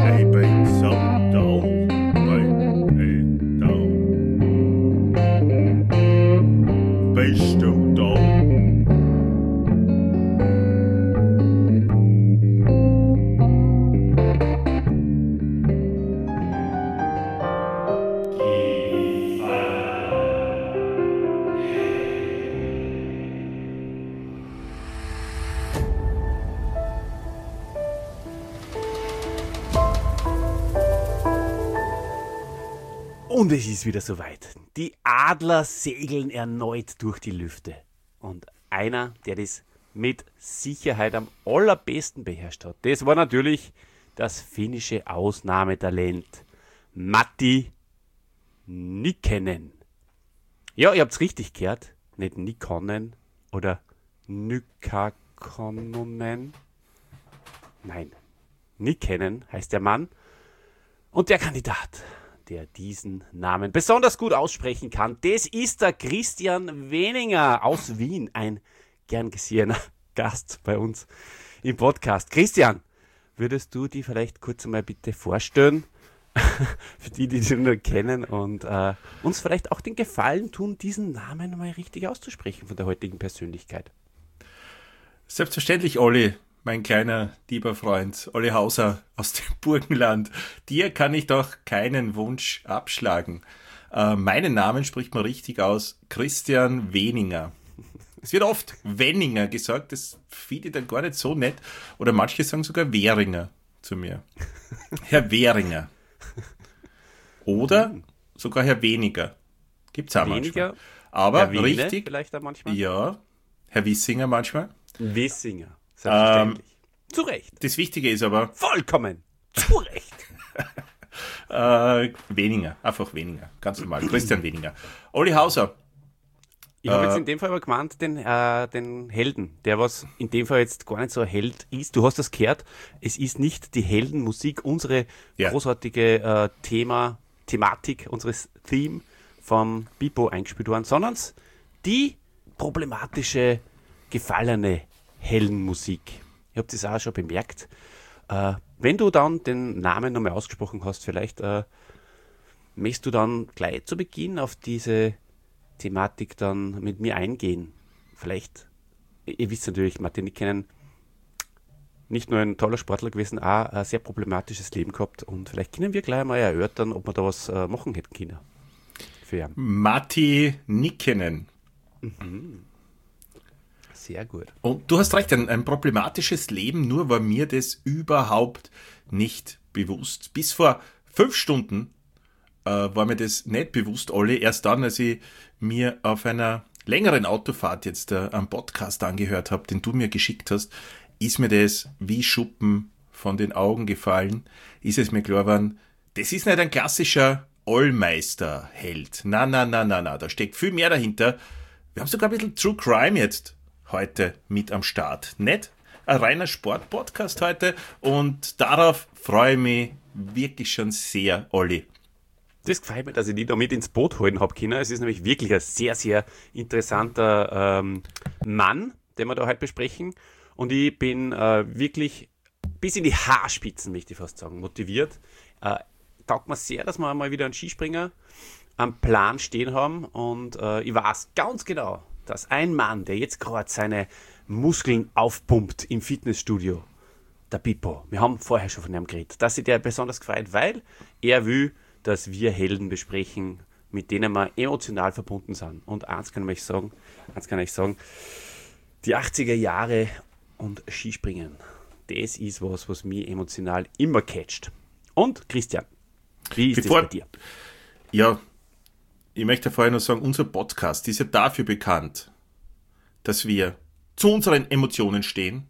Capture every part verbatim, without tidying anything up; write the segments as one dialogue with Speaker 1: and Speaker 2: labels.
Speaker 1: Hey, ben zo doof. Ben ik doof. Bist du doof?
Speaker 2: Und es ist wieder soweit. Die Adler segeln erneut durch die Lüfte. Und einer, der das mit Sicherheit am allerbesten beherrscht hat, das war natürlich das finnische Ausnahmetalent Matti Nikkanen. Ja, ihr habt's richtig gehört. Nicht Nikkonen oder Nykakkonen. Nein, Nikkanen heißt der Mann. Und der Kandidat, der diesen Namen besonders gut aussprechen kann, das ist der Christian Weninger aus Wien, ein gern gesehener Gast bei uns im Podcast. Christian, würdest du die vielleicht kurz einmal bitte vorstellen, für die, die dich nur kennen, und äh, uns vielleicht auch den Gefallen tun, diesen Namen mal richtig auszusprechen von der heutigen Persönlichkeit?
Speaker 1: Selbstverständlich, Olli, mein kleiner, lieber Freund, Olli Hauser aus dem Burgenland. Dir kann ich doch keinen Wunsch abschlagen. Äh, meinen Namen spricht man richtig aus, Christian Weninger. Es wird oft Wenninger gesagt, das finde ich dann gar nicht so nett. Oder manche sagen sogar Währinger zu mir. Herr Währinger. Oder sogar Herr Weniger. Gibt's auch
Speaker 2: Weniger,
Speaker 1: manchmal. Aber
Speaker 2: Herr Wene
Speaker 1: richtig.
Speaker 2: vielleicht auch manchmal?
Speaker 1: Ja, Herr Wissinger manchmal.
Speaker 2: Wissinger, selbstverständlich. Ähm, Zu Recht.
Speaker 1: Das Wichtige ist aber...
Speaker 2: Vollkommen. Zu Recht.
Speaker 1: äh, weniger. Einfach weniger. Ganz normal. Christian Weninger. Olli Hauser.
Speaker 2: Ich habe
Speaker 1: äh,
Speaker 2: jetzt in dem Fall aber gemeint, den, äh, den Helden, der was in dem Fall jetzt gar nicht so ein Held ist. Du hast das gehört. Es ist nicht die Heldenmusik, unsere
Speaker 1: Ja.
Speaker 2: großartige äh, Thema, Thematik, unseres Theme vom Bipo eingespielt worden, sondern die problematische, gefallene Heldenmusik. Ich habe das auch schon bemerkt. Äh, wenn du dann den Namen nochmal ausgesprochen hast, vielleicht äh, möchtest du dann gleich zu Beginn auf diese Thematik dann mit mir eingehen. Vielleicht, ihr wisst natürlich, Matti Nikkanen, nicht nur ein toller Sportler gewesen, auch ein sehr problematisches Leben gehabt, und vielleicht können wir gleich mal erörtern, ob wir da was äh, machen hätten können. Für ihn.
Speaker 1: Matti Nikkanen.
Speaker 2: Mhm. Sehr gut.
Speaker 1: Und du hast recht, ein, ein problematisches Leben, nur war mir das überhaupt nicht bewusst. Bis vor fünf Stunden äh, war mir das nicht bewusst, Olli. Erst dann, als ich mir auf einer längeren Autofahrt jetzt äh, am Podcast angehört habe, den du mir geschickt hast, ist mir das wie Schuppen von den Augen gefallen. Ist es mir klar geworden, das ist nicht ein klassischer Allmeister-Held. Na, na, na, na, na, da steckt viel mehr dahinter. Wir haben sogar ein bisschen True Crime jetzt heute mit am Start. Nicht ein reiner Sport-Podcast heute, und darauf freue ich mich wirklich schon sehr, Olli.
Speaker 2: Das gefällt mir, dass ich die da mit ins Boot holen habe können. Es ist nämlich wirklich ein sehr, sehr interessanter ähm, Mann, den wir da heute besprechen. Und ich bin äh, wirklich bis in die Haarspitzen, möchte ich fast sagen, motiviert. Äh, taugt mir sehr, dass wir mal wieder einen Skispringer am Plan stehen haben. Und äh, ich weiß ganz genau, dass ein Mann, der jetzt gerade seine Muskeln aufpumpt im Fitnessstudio, der Pippo, wir haben vorher schon von ihm geredet, dass sich der besonders gefreut, weil er will, dass wir Helden besprechen, mit denen wir emotional verbunden sind. Und eins kann ich sagen, eins kann ich sagen, die achtziger Jahre und Skispringen, das ist was, was mich emotional immer catcht. Und Christian, wie ist
Speaker 1: Bevor,
Speaker 2: das bei dir?
Speaker 1: Ja, ich möchte vorher noch sagen, unser Podcast ist ja dafür bekannt, dass wir zu unseren Emotionen stehen,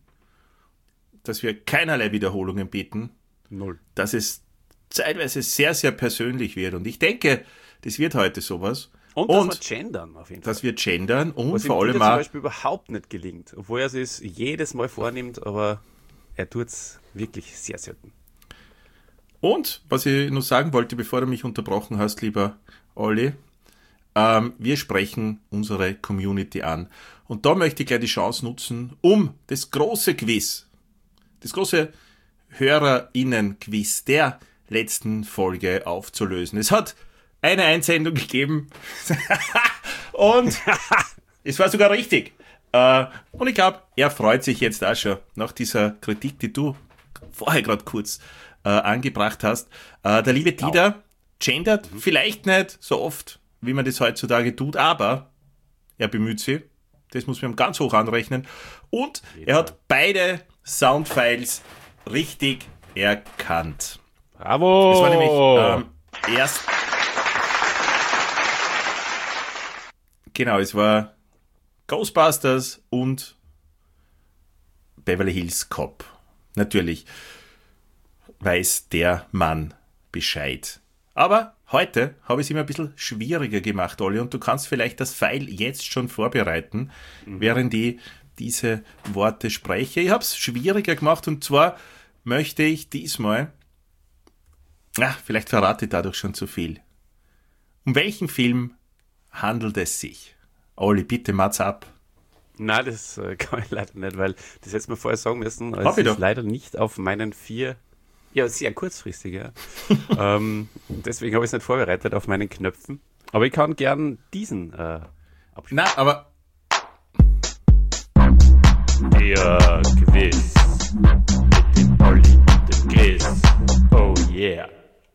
Speaker 1: dass wir keinerlei Wiederholungen bieten,
Speaker 2: Null.
Speaker 1: dass es zeitweise sehr, sehr persönlich wird. Und ich denke, das wird heute sowas.
Speaker 2: Und,
Speaker 1: Und
Speaker 2: dass wir gendern auf jeden Fall.
Speaker 1: dass wir gendern und
Speaker 2: Was ihm
Speaker 1: vor allem
Speaker 2: Dieter zum
Speaker 1: auch,
Speaker 2: Beispiel überhaupt nicht gelingt, obwohl er es jedes Mal vornimmt, aber er tut es wirklich sehr selten.
Speaker 1: und was ich noch sagen wollte, bevor du mich unterbrochen hast, lieber Olli, ähm, wir sprechen unsere Community an. Und da möchte ich gleich die Chance nutzen, um das große Quiz, das große HörerInnen-Quiz der letzten Folge aufzulösen. Es hat eine Einsendung gegeben und es war sogar richtig. Äh, und ich glaube, er freut sich jetzt auch schon nach dieser Kritik, die du vorher gerade kurz äh, angebracht hast. Äh, der liebe Dieter gendert mhm. vielleicht nicht so oft, wie man das heutzutage tut, aber er bemüht sich. Das muss man ganz hoch anrechnen. Und er hat beide Soundfiles richtig erkannt.
Speaker 2: Bravo!
Speaker 1: Das war nämlich ähm, erst... Genau, es war Ghostbusters und Beverly Hills Cop. Natürlich weiß der Mann Bescheid. Aber heute habe ich es immer ein bisschen schwieriger gemacht, Olli, und du kannst vielleicht das File jetzt schon vorbereiten, mhm. während ich diese Worte spreche. Ich habe es schwieriger gemacht, und zwar möchte ich diesmal, ah, vielleicht verrate ich dadurch schon zu viel. Um welchen Film handelt es sich? Olli, bitte mat's ab.
Speaker 2: Nein, das äh, kann ich leider nicht, weil das hättest du mir vorher sagen müssen. Es
Speaker 1: Hab ich
Speaker 2: ist
Speaker 1: doch.
Speaker 2: leider nicht auf meinen vier, ja, sehr kurzfristig, ja. ähm, deswegen habe ich es nicht vorbereitet auf meinen Knöpfen. Aber ich kann gern diesen äh, abspielen.
Speaker 1: Na, aber...
Speaker 2: Der Quiz mit dem Olli und dem Chris. Oh yeah.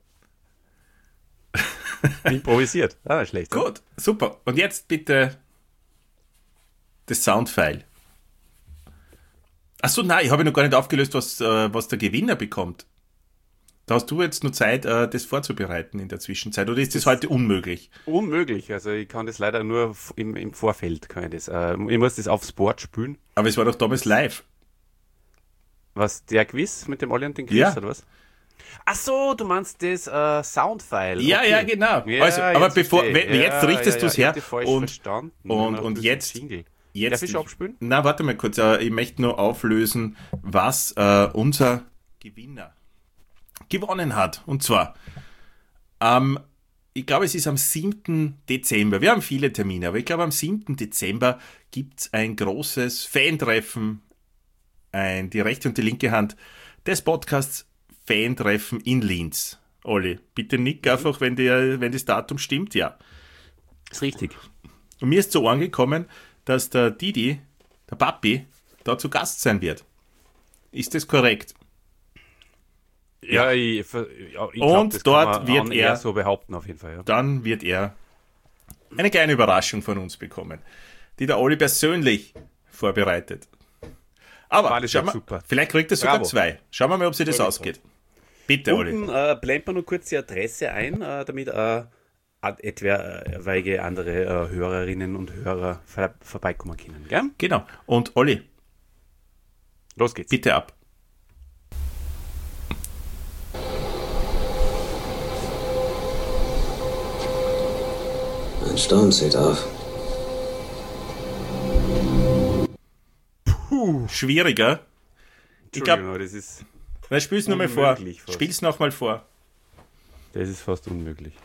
Speaker 2: Improvisiert. Ah, schlecht.
Speaker 1: Gut, super. Und jetzt bitte das Soundfile. Achso, nein, ich habe noch gar nicht aufgelöst, was, äh, was der Gewinner bekommt. Da hast du jetzt nur Zeit, äh, das vorzubereiten in der Zwischenzeit. Oder ist das, das heute unmöglich?
Speaker 2: Unmöglich. Also ich kann das leider nur im, im Vorfeld. Kann ich, das, äh, ich muss das aufs Board spülen.
Speaker 1: Aber es war doch damals live.
Speaker 2: Was, der Quiz mit dem Olli und dem Quiz,
Speaker 1: ja.
Speaker 2: oder was? Ach so, du meinst das äh, Soundfile.
Speaker 1: Ja,
Speaker 2: okay.
Speaker 1: ja, genau.
Speaker 2: Ja,
Speaker 1: also, aber bevor, wenn,
Speaker 2: ja,
Speaker 1: jetzt richtest
Speaker 2: ja,
Speaker 1: du es
Speaker 2: ja,
Speaker 1: her.
Speaker 2: falsch
Speaker 1: Und,
Speaker 2: verstanden.
Speaker 1: und, und jetzt, jetzt...
Speaker 2: Darf ich schon abspielen?
Speaker 1: Na, warte mal kurz. Äh, ich möchte nur auflösen, was äh, unser Gewinner gewonnen hat. Und zwar, ähm, ich glaube, es ist am siebten Dezember. Wir haben viele Termine, aber ich glaube, am siebten Dezember gibt es ein großes Fan-Treffen, ein, die rechte und die linke Hand des Podcasts Fan-Treffen in Linz. Olli, bitte nick einfach, wenn, der, wenn das Datum stimmt, ja.
Speaker 2: Ist richtig.
Speaker 1: Und mir ist zu Ohren gekommen, dass der Didi, der Papi, da zu Gast sein wird. Ist das korrekt?
Speaker 2: Ja, ich, ja, ich
Speaker 1: Und
Speaker 2: glaub,
Speaker 1: dort wird er
Speaker 2: so behaupten auf jeden Fall. Ja.
Speaker 1: Dann wird er eine kleine Überraschung von uns bekommen, die der Olli persönlich vorbereitet. Aber schau mal, super. Vielleicht kriegt er sogar Bravo. zwei. Schauen wir mal, ob sich das Voll ausgeht. Voll. Bitte, Olli.
Speaker 2: Unten äh, blenden wir nur kurz die Adresse ein, äh, damit äh, etwaige andere äh, Hörerinnen und Hörer vor, vorbeikommen können. Gell?
Speaker 1: Genau. Und Olli,
Speaker 2: los geht's.
Speaker 1: Bitte ab.
Speaker 3: Ein Sturm zieht auf.
Speaker 1: Puh, schwieriger. Ich glaube,
Speaker 2: das ist.
Speaker 1: Na, spiel's nochmal vor. Spiel's nochmal vor.
Speaker 2: Das ist fast unmöglich.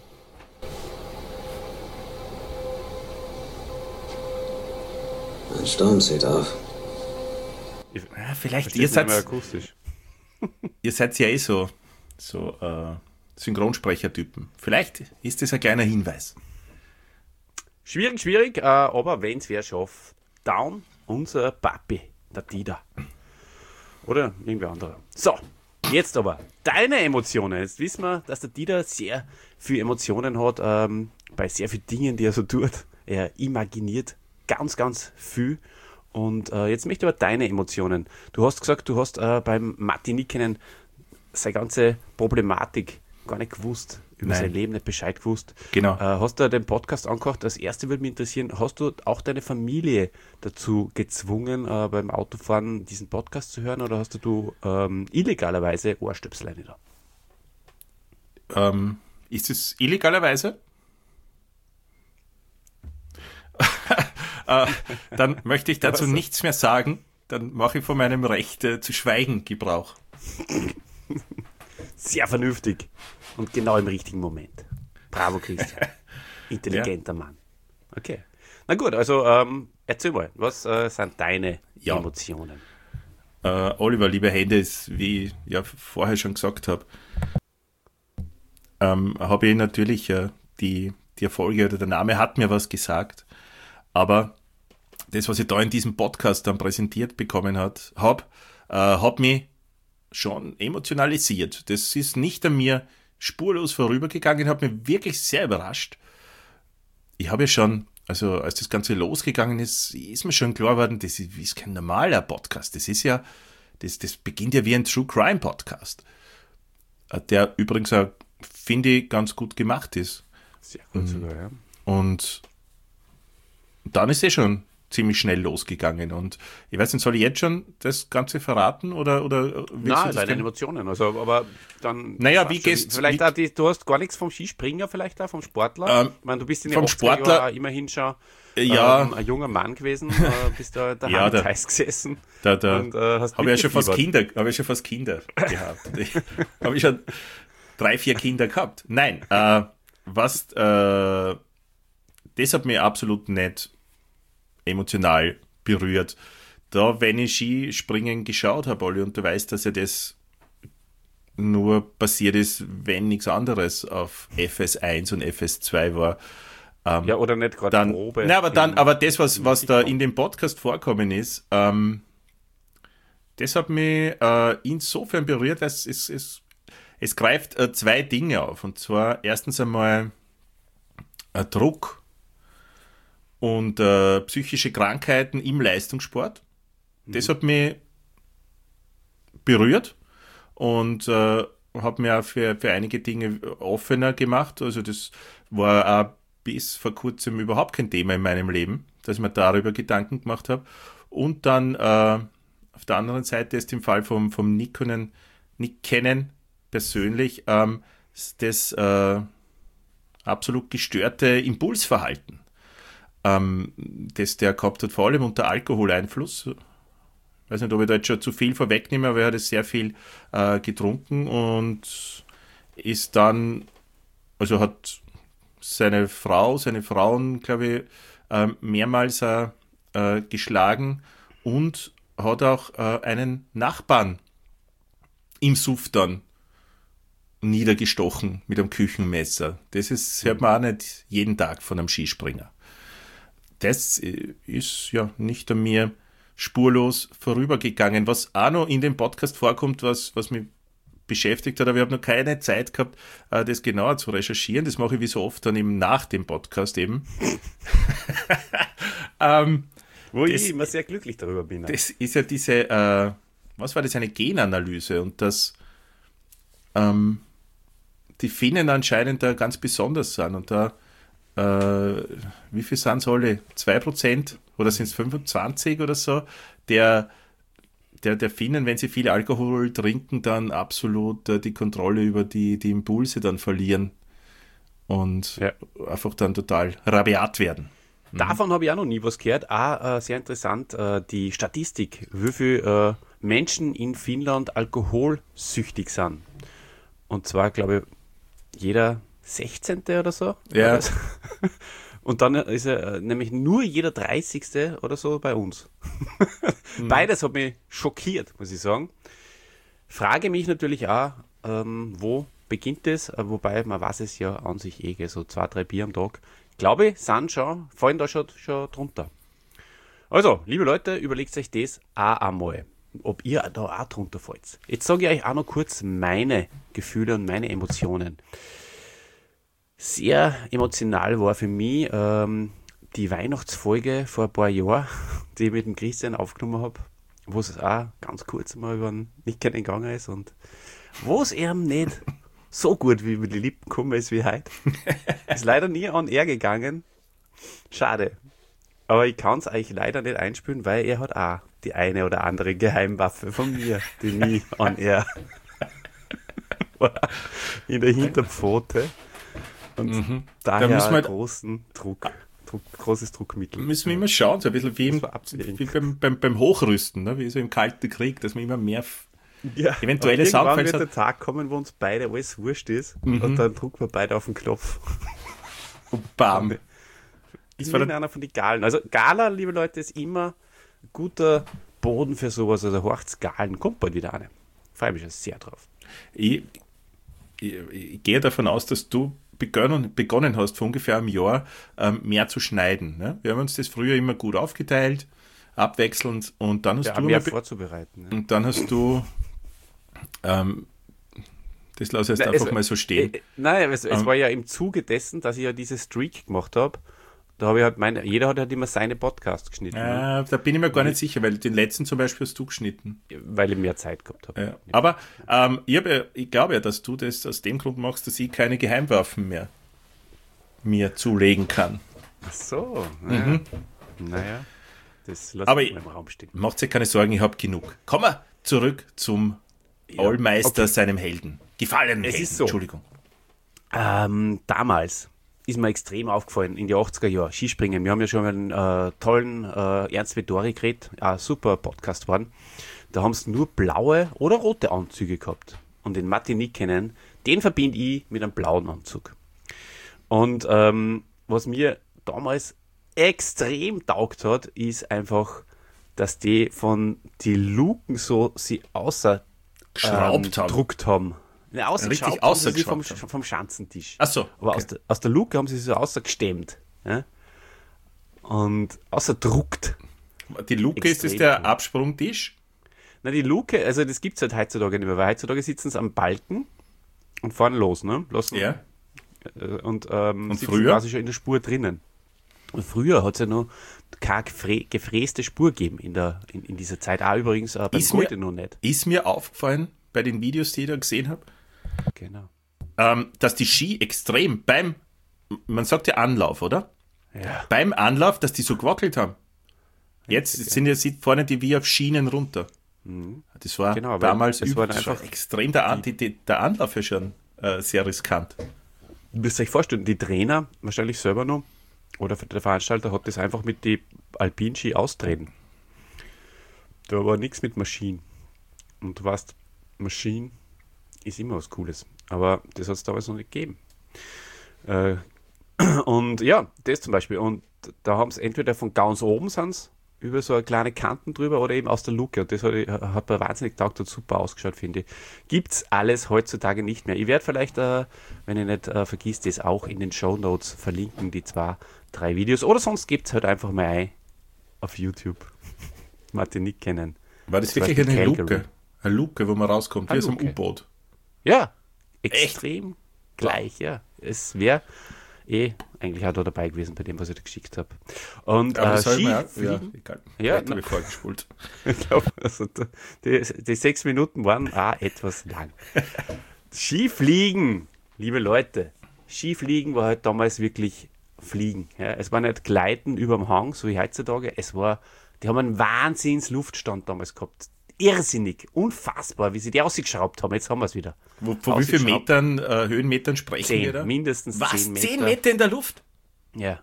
Speaker 3: Ein Sturm zieht auf.
Speaker 1: Ja, vielleicht, ihr seid,
Speaker 2: akustisch.
Speaker 1: ihr seid ja eh so, so äh, Synchronsprechertypen. Vielleicht ist das ein kleiner Hinweis.
Speaker 2: Schwierig, schwierig, äh, aber wenn's wer schafft, down unser Papi, der Dieter. Oder irgendwer anderer. So, jetzt aber deine Emotionen. Jetzt wissen wir, dass der Dieter sehr viele Emotionen hat, ähm, bei sehr vielen Dingen, die er so tut. Er imaginiert ganz, ganz viel. Und äh, jetzt möchte ich aber deine Emotionen. Du hast gesagt, du hast äh, beim Matti Nikkinen seine ganze Problematik gar nicht gewusst, über
Speaker 1: Nein.
Speaker 2: sein Leben nicht Bescheid gewusst.
Speaker 1: Genau.
Speaker 2: Äh, hast du den Podcast angehört? Das erste würde mich interessieren, hast du auch deine Familie dazu gezwungen, äh, beim Autofahren diesen Podcast zu hören, oder hast du ähm, illegalerweise Ohrstöpsel rein
Speaker 1: da? Ähm, ist es illegalerweise? äh, dann möchte ich dazu
Speaker 2: also.
Speaker 1: nichts mehr sagen. Dann mache ich von meinem Recht äh, zu schweigen Gebrauch.
Speaker 2: Sehr vernünftig und genau im richtigen Moment. Bravo, Christian. Intelligenter ja. Mann. Okay. Na gut, also ähm, erzähl mal, was äh, sind deine
Speaker 1: ja.
Speaker 2: Emotionen?
Speaker 1: äh, Oliver, liebe Hände, ist, wie ich ja vorher schon gesagt habe, ähm, habe ich natürlich äh, die, die Erfolge oder der Name hat mir was gesagt, aber das, was ich da in diesem Podcast dann präsentiert bekommen hat, habe, äh, hat mich schon emotionalisiert. Das ist nicht an mir spurlos vorübergegangen, hat mich wirklich sehr überrascht. Ich habe ja schon, also als das Ganze losgegangen ist, ist mir schon klar geworden, das ist, ist kein normaler Podcast. Das ist ja, das, das beginnt ja wie ein True Crime Podcast, der übrigens auch, finde ich, ganz gut gemacht ist.
Speaker 2: Sehr gut sogar, ja.
Speaker 1: Und dann ist eh schon ziemlich schnell losgegangen. Und ich weiß nicht, soll ich jetzt schon das Ganze verraten oder, oder
Speaker 2: Nein, deine Emotionen. Also, aber dann.
Speaker 1: Naja, wie gehst
Speaker 2: Vielleicht
Speaker 1: wie,
Speaker 2: auch die, du hast gar nichts vom Skispringer, vielleicht auch vom Sportler.
Speaker 1: Ähm,
Speaker 2: ich meine, du bist in den
Speaker 1: vom Sportler
Speaker 2: Jahren immerhin schon
Speaker 1: ja,
Speaker 2: ähm, ein junger Mann gewesen, äh, bist da daheim
Speaker 1: ja,
Speaker 2: mit
Speaker 1: da,
Speaker 2: Eis gesessen.
Speaker 1: Da, da
Speaker 2: und äh, hast
Speaker 1: habe ich ja schon fast
Speaker 2: mitgefiebert.
Speaker 1: Kinder, habe ich schon fast Kinder gehabt. Habe ich schon drei, vier Kinder gehabt. Nein, äh, was, äh, das hat mich absolut nicht emotional berührt. Da, wenn ich Skispringen geschaut habe, Olli, und du weißt, dass ja das nur passiert ist, wenn nichts anderes auf F S eins und F S zwei war. Ähm,
Speaker 2: Ja, oder nicht gerade
Speaker 1: dann,
Speaker 2: Probe.
Speaker 1: na, aber dann,
Speaker 2: im-
Speaker 1: aber das, was, was da in dem Podcast vorkommen ist, ähm, das hat mich äh, insofern berührt, dass es, es, es greift äh, zwei Dinge auf. Und zwar erstens einmal äh, Druck und äh, psychische Krankheiten im Leistungssport. Das hat mich berührt und äh, hat mir auch für, für einige Dinge offener gemacht. Also das war auch bis vor kurzem überhaupt kein Thema in meinem Leben, dass ich mir darüber Gedanken gemacht habe. Und dann äh, auf der anderen Seite ist im Fall vom, vom Nikkonen, Nick kennen persönlich ähm, das äh, absolut gestörte Impulsverhalten, ähm, das der gehabt hat, vor allem unter Alkoholeinfluss. Ich weiß nicht, ob ich da jetzt schon zu viel vorwegnehme, aber er hat sehr viel äh, getrunken und ist dann, also hat seine Frau, seine Frauen, glaube ich, äh, mehrmals äh, äh, geschlagen und hat auch äh, einen Nachbarn im Suff dann niedergestochen mit einem Küchenmesser. Das ist, hört man auch nicht jeden Tag von einem Skispringer. Das ist ja nicht an mir spurlos vorübergegangen. Was auch noch in dem Podcast vorkommt, was, was mich beschäftigt hat, aber ich habe noch keine Zeit gehabt, das genauer zu recherchieren. Das mache ich wie so oft dann eben nach dem Podcast eben. ähm,
Speaker 2: Wo
Speaker 1: das,
Speaker 2: ich immer sehr glücklich darüber bin.
Speaker 1: Das ist ja diese, äh, was war das, eine Genanalyse und dass ähm, die Finnen anscheinend da ganz besonders sind und da äh, wie viel sind es alle? zwei Prozent oder sind es fünfundzwanzig oder so, der, der, der Finnen, wenn sie viel Alkohol trinken, dann absolut äh, die Kontrolle über die, die Impulse dann verlieren und
Speaker 2: Ja.
Speaker 1: einfach dann total rabiat werden.
Speaker 2: Davon habe ich auch noch nie was gehört. Auch äh, sehr interessant, äh, die Statistik, wie viele äh, Menschen in Finnland alkoholsüchtig sind. Und zwar, glaube ich, jeder sechzehnte oder so.
Speaker 1: Ja.
Speaker 2: Oder so. Und dann ist er äh, nämlich nur jeder dreißigste oder so bei uns. Beides hat mich schockiert, muss ich sagen. Frage mich natürlich auch, ähm, wo beginnt es? Äh, wobei, man weiß es ja an sich eh, gell, so zwei, drei Bier am Tag. Glaube ich, sind schon, fallen da schon, schon drunter. Also, liebe Leute, überlegt euch das auch einmal, ob ihr da auch drunter fallt. Jetzt sage ich euch auch noch kurz meine Gefühle und meine Emotionen. Sehr emotional war für mich ähm, die Weihnachtsfolge vor ein paar Jahren, die ich mit dem Christian aufgenommen habe, wo es auch ganz kurz mal über den Nicken gegangen ist und wo es ihm nicht so gut wie über die Lippen gekommen ist wie heute. Ist leider nie an er gegangen. Schade. Aber ich kann es euch leider nicht einspielen, weil er hat auch die eine oder andere Geheimwaffe von mir, die nie an er war. In der Hinterpfote. Und
Speaker 1: Mhm.
Speaker 2: daher
Speaker 1: Da müssen wir halt-
Speaker 2: großen Druck, Druck, großes Druckmittel.
Speaker 1: Müssen wir immer schauen, so ein bisschen wie, im,
Speaker 2: Das war absichtlich.
Speaker 1: wie beim, beim, beim Hochrüsten, ne? Wie so im Kalten Krieg, dass man immer mehr f-
Speaker 2: Ja,
Speaker 1: eventuelle
Speaker 2: aber irgendwann
Speaker 1: Soundfiles
Speaker 2: wird
Speaker 1: hat.
Speaker 2: der Tag kommen, wo uns beide alles wurscht ist
Speaker 1: Mhm.
Speaker 2: und dann drucken wir beide auf den Knopf.
Speaker 1: und bam.
Speaker 2: Ich
Speaker 1: war
Speaker 2: bin
Speaker 1: der-
Speaker 2: einer von den Galen. Also Gala, liebe Leute, ist immer ein guter Boden für sowas, also Hochskalen kommt bald wieder eine. Freue mich schon sehr drauf.
Speaker 1: Ich, ich, ich gehe davon aus, dass du begonnen, begonnen hast, vor ungefähr einem Jahr ähm, mehr zu schneiden. Ne? Wir haben uns das früher immer gut aufgeteilt, abwechselnd, und dann hast
Speaker 2: Ja,
Speaker 1: du
Speaker 2: mehr
Speaker 1: mal be-
Speaker 2: vorzubereiten. Ne?
Speaker 1: und dann hast du ähm, das lasse ich jetzt
Speaker 2: Na,
Speaker 1: einfach
Speaker 2: es-
Speaker 1: mal so stehen.
Speaker 2: Äh, Nein, es, es
Speaker 1: Ähm.
Speaker 2: war ja im Zuge dessen, dass ich ja diese Streak gemacht habe. Da habe ich halt meine, jeder hat halt immer seine Podcasts geschnitten, ne?
Speaker 1: Äh, da bin ich mir gar nicht sicher, weil den letzten zum Beispiel hast du geschnitten.
Speaker 2: Weil ich mehr Zeit gehabt habe.
Speaker 1: Ja. Aber ähm, ich, hab ja, ich glaube ja, dass du das aus dem Grund machst, dass ich keine Geheimwaffen mehr mir zulegen kann.
Speaker 2: Ach so, naja. Naja, das lasse
Speaker 1: Aber
Speaker 2: ich
Speaker 1: ich-
Speaker 2: mal im Raum stehen.
Speaker 1: Macht dir keine Sorgen, ich habe genug. Kommen wir zurück zum Allmeister,
Speaker 2: okay.
Speaker 1: seinem Helden. Gefallenen
Speaker 2: Es
Speaker 1: Helden,
Speaker 2: ist so.
Speaker 1: Entschuldigung.
Speaker 2: Ähm, damals ist mir extrem aufgefallen, in die achtziger Jahre, Skispringen. Wir haben ja schon einen äh, tollen äh, Ernst Vettori geredet, ein super Podcast waren. Da haben sie nur blaue oder rote Anzüge gehabt. Und den Martinique kennen, den verbinde ich mit einem blauen Anzug. Und ähm, was mir damals extrem taugt hat, ist einfach, dass die von die Luken so sie außer
Speaker 1: Geschraubt haben.
Speaker 2: druckt haben. Ja, ausgeschraubt
Speaker 1: Richtig
Speaker 2: haben sie sie vom,
Speaker 1: ausgeschraubt haben.
Speaker 2: vom Schanzentisch.
Speaker 1: Ach so,
Speaker 2: Aber
Speaker 1: okay.
Speaker 2: aus, der, aus der Luke haben sie sie so außergestemmt. Ja? Und außerdruckt.
Speaker 1: Die Luke ist das
Speaker 2: Extrem
Speaker 1: der
Speaker 2: cool.
Speaker 1: Absprungtisch.
Speaker 2: Na, die Luke, also das gibt es halt heutzutage nicht mehr, weil heutzutage sitzen sie am Balken und fahren los, ne? Lassen,
Speaker 1: Ja.
Speaker 2: äh, Und, ähm,
Speaker 1: Und
Speaker 2: sitzen
Speaker 1: früher?
Speaker 2: quasi schon in der Spur drinnen. Und früher hat es ja noch keine gefrä gefräste Spur gegeben in, der, in, in dieser Zeit. Auch übrigens äh, bei
Speaker 1: Ist mir-
Speaker 2: heute noch nicht.
Speaker 1: Ist mir aufgefallen bei den Videos, die ich da gesehen habe,
Speaker 2: Genau.
Speaker 1: ähm, dass die Ski extrem beim, man sagt ja Anlauf, oder?
Speaker 2: Ja.
Speaker 1: Beim Anlauf, dass die so gewackelt haben. Jetzt sind ja sieht vorne die wie auf Schienen runter. Das war
Speaker 2: Genau, weil
Speaker 1: damals
Speaker 2: es war
Speaker 1: üb- das war
Speaker 2: einfach
Speaker 1: extrem der, An- die, die, der Anlauf ja schon äh, sehr riskant.
Speaker 2: Ihr müsst euch vorstellen, die Trainer, wahrscheinlich selber noch, oder der Veranstalter hat das einfach mit die Alpinski austreten. Da war nichts mit Maschinen. Und du weißt, Maschinen ist immer was Cooles. Aber das hat es damals noch nicht gegeben. Äh, und ja, das zum Beispiel. Und da haben sie entweder von ganz oben sind's über so eine kleine Kanten drüber oder eben aus der Luke. Und das hat, hat mir wahnsinnig getaugt und super ausgeschaut, finde ich. Gibt's alles heutzutage nicht mehr. Ich werde vielleicht, äh, wenn ich nicht äh, vergiss, das auch in den Shownotes verlinken, die zwei, drei Videos. Oder sonst gibt's halt einfach mal ein auf YouTube. Martinique kennen.
Speaker 1: War das
Speaker 2: Zum
Speaker 1: wirklich
Speaker 2: Beispiel
Speaker 1: eine
Speaker 2: Calgary.
Speaker 1: Luke? Eine Luke, wo man rauskommt, wie
Speaker 2: Eine
Speaker 1: aus einem
Speaker 2: Luke.
Speaker 1: U-Boot.
Speaker 2: Ja, extrem gleich, ja. Es wäre eh eigentlich auch da dabei gewesen bei dem, was ich da geschickt habe. Und
Speaker 1: Aber
Speaker 2: äh,
Speaker 1: das habe ich mir auch, ja,
Speaker 2: Skifliegen,
Speaker 1: egal.
Speaker 2: Ja,
Speaker 1: Weiter
Speaker 2: na-
Speaker 1: wie vorgespult.
Speaker 2: ich glaube, also da- die, die sechs Minuten waren auch etwas lang. Skifliegen, liebe Leute, Skifliegen war halt damals wirklich Fliegen. Ja. Es war nicht Gleiten über dem Hang, so wie heutzutage. Es war, die haben einen Wahnsinns Luftstand damals gehabt. Irrsinnig, unfassbar, wie sie die ausgeschraubt haben. Jetzt haben wir es wieder.
Speaker 1: Wo, von wie vielen
Speaker 2: Ausgeschraubt.
Speaker 1: Metern, äh, Höhenmetern sprechen wir
Speaker 2: Zehn,
Speaker 1: da?
Speaker 2: mindestens
Speaker 1: Was?
Speaker 2: zehn Meter.
Speaker 1: Zehn Meter in der Luft?
Speaker 2: Ja.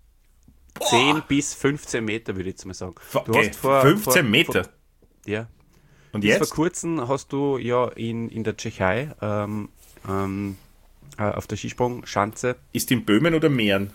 Speaker 2: zehn bis fünfzehn Meter, würde ich jetzt mal sagen.
Speaker 1: Vor-
Speaker 2: Du
Speaker 1: okay,
Speaker 2: hast vor,
Speaker 1: fünfzehn
Speaker 2: vor,
Speaker 1: Meter.
Speaker 2: Vor, ja.
Speaker 1: Und
Speaker 2: Bis vor
Speaker 1: jetzt?
Speaker 2: kurzem hast du ja in, in der Tschechei ähm, ähm, äh, auf der Skisprungschanze
Speaker 1: Ist in Böhmen oder Mähren?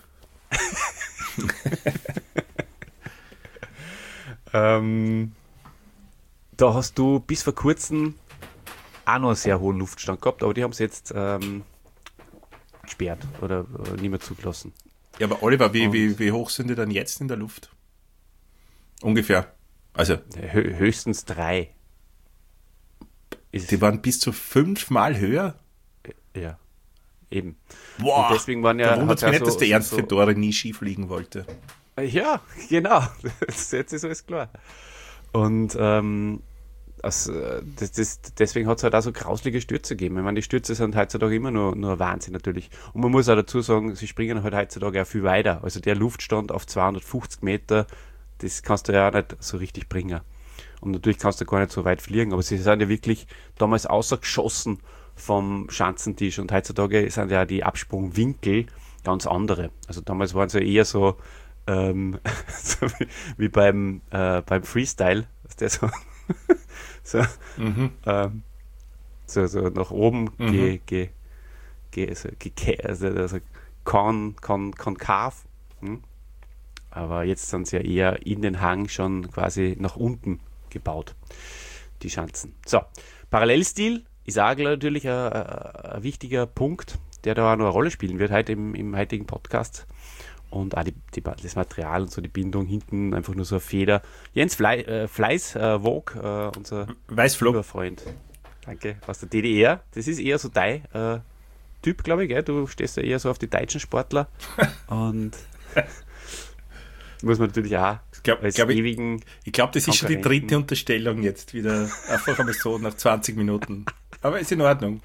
Speaker 2: ähm, da hast du bis vor kurzem auch noch einen sehr hohen Luftstand gehabt, aber die haben es jetzt ähm, gesperrt oder äh, nicht mehr zugelassen.
Speaker 1: Ja, aber Oliver, wie,
Speaker 2: Und-
Speaker 1: wie, wie hoch sind die dann jetzt in der Luft? Ungefähr. Also,
Speaker 2: Hö höchstens drei. Ist,
Speaker 1: die waren bis zu fünfmal höher.
Speaker 2: ja, eben.
Speaker 1: Boah,
Speaker 2: Und deswegen waren ja-
Speaker 1: da wundert
Speaker 2: hat's
Speaker 1: mich
Speaker 2: ja
Speaker 1: nicht,
Speaker 2: so-
Speaker 1: dass der
Speaker 2: so-
Speaker 1: Ernst
Speaker 2: so-
Speaker 1: Fedore nie Ski fliegen wollte.
Speaker 2: Ja, genau. Das, jetzt ist alles klar. Und ähm, das, äh, das, das, deswegen hat es halt auch so grauslige Stürze gegeben. Ich meine, die Stürze sind heutzutage immer nur, nur Wahnsinn natürlich. Und man muss auch dazu sagen, sie springen halt heutzutage auch viel weiter. Also der Luftstand auf zweihundertfünfzig Meter, das kannst du ja auch nicht so richtig bringen. Und natürlich kannst du gar nicht so weit fliegen, aber sie sind ja wirklich damals außergeschossen vom Schanzentisch und heutzutage sind ja die Absprungwinkel ganz andere. Also damals waren sie eher so, ähm, so wie, wie beim, äh, beim Freestyle, dass der so, so,
Speaker 1: Mhm.
Speaker 2: ähm, so, so nach oben
Speaker 1: Mhm.
Speaker 2: ge, ge, ge, also, ge, also, also kon, kon, konkav. Hm? Aber jetzt sind sie ja eher in den Hang schon quasi nach unten gebaut, die Schanzen. So, Parallelstil ist auch natürlich ein, ein wichtiger Punkt, der da auch noch eine Rolle spielen wird heute im, im heutigen Podcast. Und auch die, die, das Material und so, die Bindung hinten, einfach nur so eine Feder. Jens Fle äh, Fleiß, äh, Vogue, äh, unser
Speaker 1: Weißflug.
Speaker 2: Freund. Danke, aus der D D R. Das ist eher so dein äh, Typ, glaube ich, gell? Du stehst ja eher so auf die deutschen Sportler. Und muss man natürlich auch
Speaker 1: ich glaub,
Speaker 2: als
Speaker 1: glaub
Speaker 2: ewigen
Speaker 1: Ich, ich glaube, das ist schon die
Speaker 2: Konkurrenten.
Speaker 1: dritte Unterstellung jetzt wieder. Einfach einmal so nach zwanzig Minuten. Aber ist in Ordnung.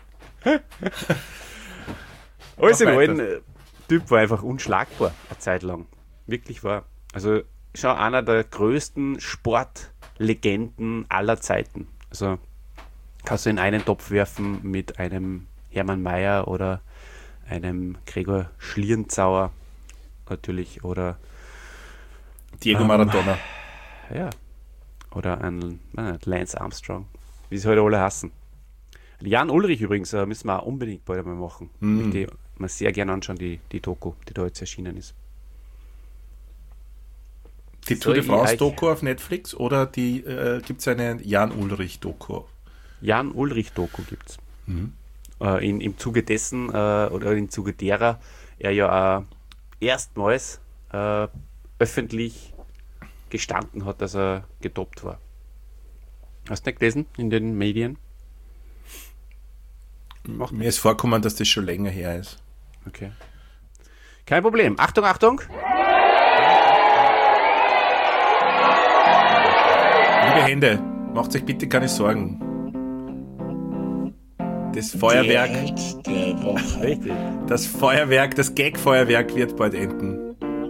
Speaker 2: Alles in
Speaker 1: Mach weiter.
Speaker 2: allem, äh, Typ war einfach unschlagbar, eine Zeit lang. Wirklich war. Also schon einer der größten Sportlegenden aller Zeiten. Also kannst du in einen Topf werfen mit einem Hermann Mayer oder einem Gregor Schlierenzauer natürlich oder
Speaker 1: Diego
Speaker 2: Ähm,
Speaker 1: Maradona.
Speaker 2: ja, oder ein nein, Lance Armstrong, wie sie heute alle hassen. Jan Ulrich übrigens äh, müssen wir auch unbedingt bald einmal machen.
Speaker 1: Mm.
Speaker 2: Die man sehr gerne anschauen, die, die Doku, die da jetzt erschienen ist.
Speaker 1: Die
Speaker 2: Soll
Speaker 1: Tour de
Speaker 2: ich
Speaker 1: France
Speaker 2: euch-
Speaker 1: Doku auf Netflix oder die äh, gibt es eine Jan Ulrich Doku?
Speaker 2: Jan Ulrich Doku gibt's.
Speaker 1: Mhm.
Speaker 2: Äh, in, Im Zuge dessen äh, oder im Zuge derer er ja äh, erstmals äh, öffentlich gestanden hat, dass er gedoppt war. Hast du nicht gelesen in den Medien? Macht
Speaker 1: Mir ist vorgekommen, dass das schon länger her ist.
Speaker 2: Okay. Kein Problem. Achtung, Achtung!
Speaker 1: Liebe Hände, macht euch bitte keine Sorgen. Das Feuerwerk,
Speaker 2: Richtig.
Speaker 1: das Feuerwerk, das Gag-Feuerwerk wird bald enden.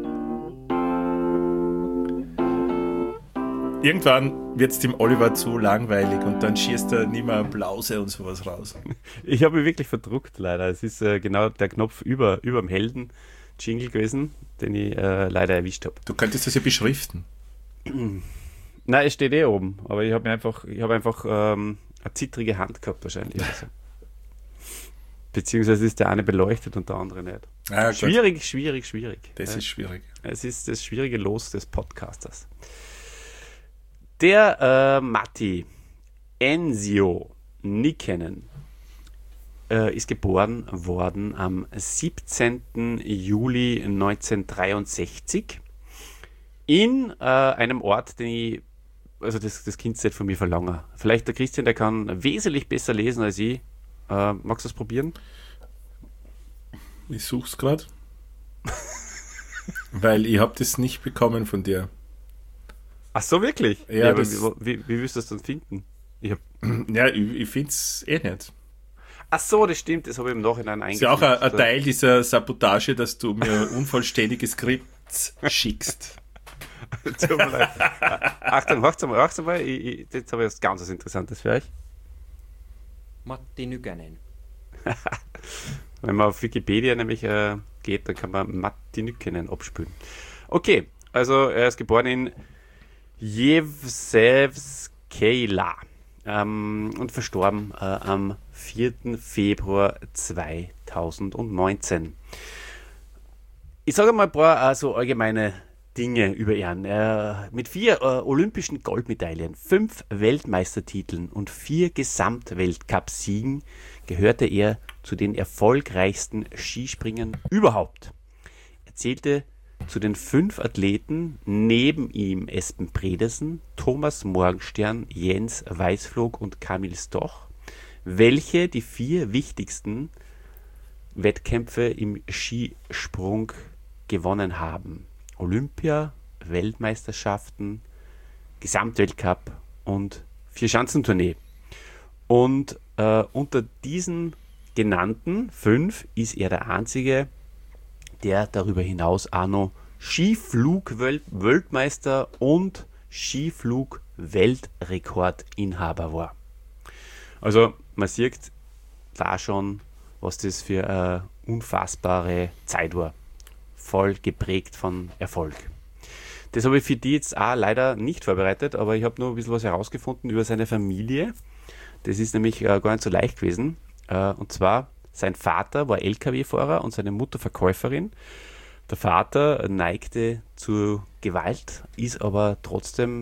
Speaker 1: Irgendwann wird es dem Oliver zu langweilig und dann schießt er nicht mehr Applause und sowas raus.
Speaker 2: Ich habe mich wirklich verdruckt, leider. Es ist äh, genau der Knopf über, über dem Helden-Jingle gewesen, den ich äh, leider erwischt habe.
Speaker 1: Du könntest das ja beschriften.
Speaker 2: Nein, es steht eh oben, aber ich habe mir einfach, ich habe einfach ähm, eine zittrige Hand gehabt wahrscheinlich. Also. Beziehungsweise ist der eine beleuchtet und der andere nicht.
Speaker 1: Ah, gut.
Speaker 2: Schwierig, schwierig, schwierig.
Speaker 1: Das
Speaker 2: Ja.
Speaker 1: ist schwierig.
Speaker 2: Es ist das schwierige Los des Podcasters. Der äh, Matti Enzio Nikkanen äh, ist geboren worden am siebzehnten Juli neunzehnhundertdreiundsechzig in äh, einem Ort, den ich, also das, das Kind von mir verlange. Vielleicht der Christian, der kann wesentlich besser lesen als ich. Äh, magst du das probieren?
Speaker 1: Ich such's gerade. Weil ich habe das nicht bekommen von dir.
Speaker 2: Ach so, wirklich?
Speaker 1: Ja,
Speaker 2: aber
Speaker 1: das-
Speaker 2: wie, wie, wie willst du das dann finden? Ich hab,
Speaker 1: Ja, ich, ich find's eh nicht.
Speaker 2: ach so, das stimmt, das habe ich im Nachhinein
Speaker 1: Ist ja auch ein, ein
Speaker 2: eingefügt.
Speaker 1: Teil dieser Sabotage, dass du mir unvollständige Skripts schickst.
Speaker 2: Tut mir leid. Achtung, hört's mal, hört's mal, ich, ich, jetzt habe ich was ganz was Interessantes für euch.
Speaker 4: Matti Nykänen.
Speaker 2: Wenn man auf Wikipedia nämlich äh, geht, dann kann man Matti Nykänen abspülen. Okay, also er ist geboren in Jewsewskejla ähm, und verstorben äh, am vierten Februar zweitausendneunzehn. Ich sage mal ein paar äh, so allgemeine Dinge über ihn. Er, mit vier äh, olympischen Goldmedaillen, fünf Weltmeistertiteln und vier Gesamtweltcup-Siegen gehörte er zu den erfolgreichsten Skispringern überhaupt. Er zählte zu den fünf Athleten neben ihm Espen Pedersen, Thomas Morgenstern, Jens Weißflog und Kamil Stoch, welche die vier wichtigsten Wettkämpfe im Skisprung gewonnen haben. Olympia, Weltmeisterschaften, Gesamtweltcup und Vierschanzentournee. Und äh, unter diesen genannten fünf ist er der einzige, der darüber hinaus auch noch Skiflug-Weltmeister und Skiflug-Weltrekordinhaber war. Also man sieht da schon, was das für eine unfassbare Zeit war. Voll geprägt von Erfolg. Das habe ich für die jetzt auch leider nicht vorbereitet, aber ich habe nur ein bisschen was herausgefunden über seine Familie. Das ist nämlich äh, gar nicht so leicht gewesen. Äh, und zwar, sein Vater war L K W-Fahrer und seine Mutter Verkäuferin. Der Vater neigte zur Gewalt, ist aber trotzdem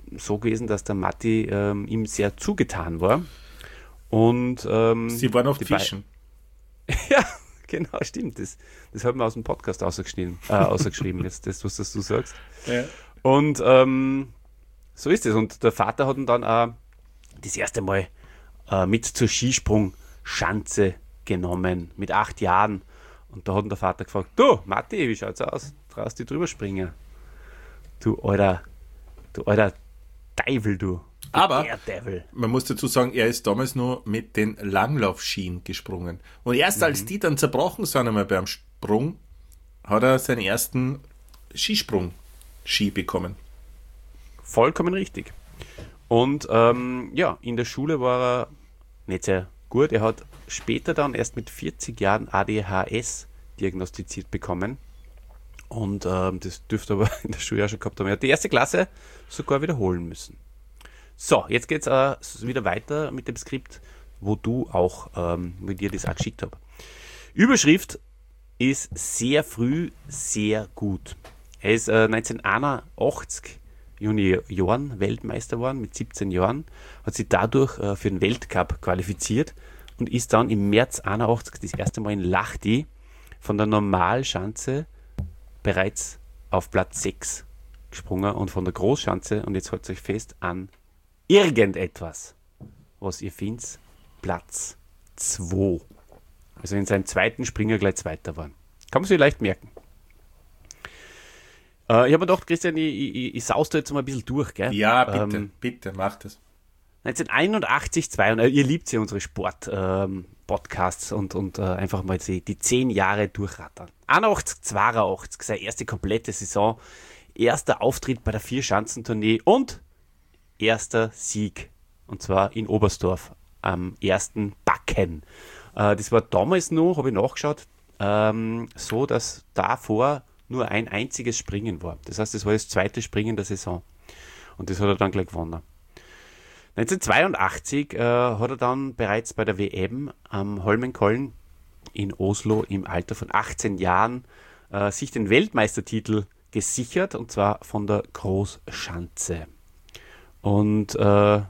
Speaker 2: so gewesen, dass der Matti ähm, ihm sehr zugetan war. Und ähm,
Speaker 1: Sie waren auf
Speaker 2: die
Speaker 1: Fischen.
Speaker 2: Be- ja, genau, stimmt. Das, das haben wir aus dem Podcast ausgeschrieben, äh, ausgeschrieben jetzt, das, was das du sagst.
Speaker 1: Ja.
Speaker 2: Und ähm, so ist es. Und der Vater hat ihn dann auch das erste Mal äh, mit zur Skisprungschanze genommen, mit acht Jahren. Und da hat ihn der Vater gefragt, du, Matti, wie schaut's aus? Traust du drüber springen? Du alter, du alter Teufel, du.
Speaker 1: Aber
Speaker 2: Daredevil.
Speaker 1: man muss dazu sagen, er ist damals nur mit den Langlaufskien gesprungen. Und erst
Speaker 2: Mhm.
Speaker 1: als die dann zerbrochen sind einmal beim Sprung, hat er seinen ersten Skisprung-Ski bekommen.
Speaker 2: Vollkommen richtig. Und ähm, ja, in der Schule war er nicht sehr gut. Er hat später dann erst mit vierzig Jahren A D H S diagnostiziert bekommen. Und ähm, das dürfte aber in der Schule ja schon gehabt haben. Er hat die erste Klasse sogar wiederholen müssen. So, jetzt geht's äh, wieder weiter mit dem Skript, wo du auch, ähm, mit dir das auch geschickt habe. Überschrift ist sehr früh, sehr gut. Er ist äh, neunzehnhunderteinundachtzig Junioren Weltmeister geworden mit siebzehn Jahren, hat sich dadurch äh, für den Weltcup qualifiziert und ist dann im März einundachtzig das erste Mal in Lahti von der Normalschanze bereits auf Platz sechs gesprungen und von der Großschanze, und jetzt haltet euch fest, an irgendetwas, was ihr findet, Platz zwei. Also in seinem zweiten Springer gleich Zweiter waren. Kann man sich leicht merken. Äh, ich habe mir gedacht, Christian, ich, ich, ich saus da jetzt mal ein bisschen durch, gell?
Speaker 1: Ja, bitte,
Speaker 2: Ähm,
Speaker 1: bitte, mach das.
Speaker 2: neunzehnhunderteinundachtzig, zweiundachtzig, ihr liebt ja unsere Sport-Podcasts und, und äh, einfach mal die, die zehn Jahre durchrattern. einundachtzig, zweiundachtzig, seine erste komplette Saison, erster Auftritt bei der Vierschanzentournee und erster Sieg. Und zwar in Oberstdorf am ersten Backen. Äh, das war damals noch, habe ich nachgeschaut, ähm, so, dass davor nur ein einziges Springen war. Das heißt, das war das zweite Springen der Saison. Und das hat er dann gleich gewonnen. neunzehnhundertzweiundachtzig äh, hat er dann bereits bei der W M am Holmenkollen in Oslo im Alter von achtzehn Jahren äh, sich den Weltmeistertitel gesichert, und zwar von der Großschanze. Und äh, er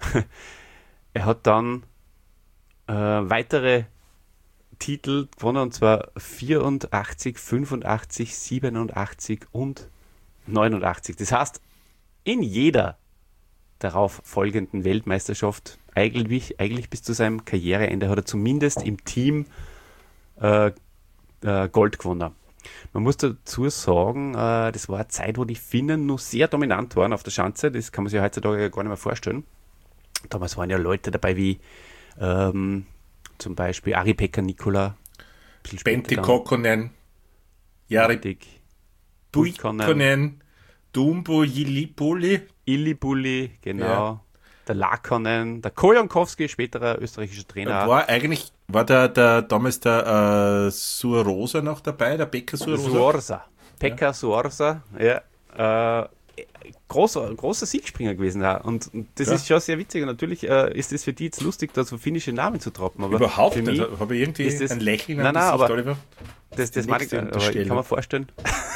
Speaker 2: hat dann äh, weitere Titel gewonnen, und zwar vierundachtzig, fünfundachtzig, siebenundachtzig und neunundachtzig. Das heißt, in jeder darauf folgenden Weltmeisterschaft, eigentlich, eigentlich bis zu seinem Karriereende, hat er zumindest im Team äh, äh, Gold gewonnen. Man muss dazu sagen, äh, das war eine Zeit, wo die Finnen noch sehr dominant waren auf der Schanze. Das kann man sich heutzutage gar nicht mehr vorstellen. Damals waren ja Leute dabei wie ähm, zum Beispiel Ari-Pekka Nikola,
Speaker 1: Pentti Kokkonen, Jari Puikkonen, Dumbo Jilipuli.
Speaker 2: Illipuli, genau.
Speaker 1: Ja.
Speaker 2: Der Lakonen, der Kojankowski, späterer österreichischer Trainer.
Speaker 1: War eigentlich, war der, der damals der äh, Suorosa noch dabei, der Pekka Suorosa?
Speaker 2: Suorsa. Pekka ja. Suorsa, ja. Äh, großer, großer Siegspringer gewesen. Auch. Und, und das
Speaker 1: ja.
Speaker 2: ist schon sehr witzig. Und natürlich äh, ist es für die jetzt lustig, da so finnische Namen zu droppen. Aber
Speaker 1: überhaupt
Speaker 2: für
Speaker 1: nicht.
Speaker 2: Mich
Speaker 1: habe ich irgendwie
Speaker 2: ist das,
Speaker 1: ein Lächeln
Speaker 2: nein,
Speaker 1: an
Speaker 2: nein,
Speaker 1: das
Speaker 2: aber
Speaker 1: Oliver.
Speaker 2: Das, das, mag ich, aber ich
Speaker 1: Unterstellung.
Speaker 2: kann mir vorstellen.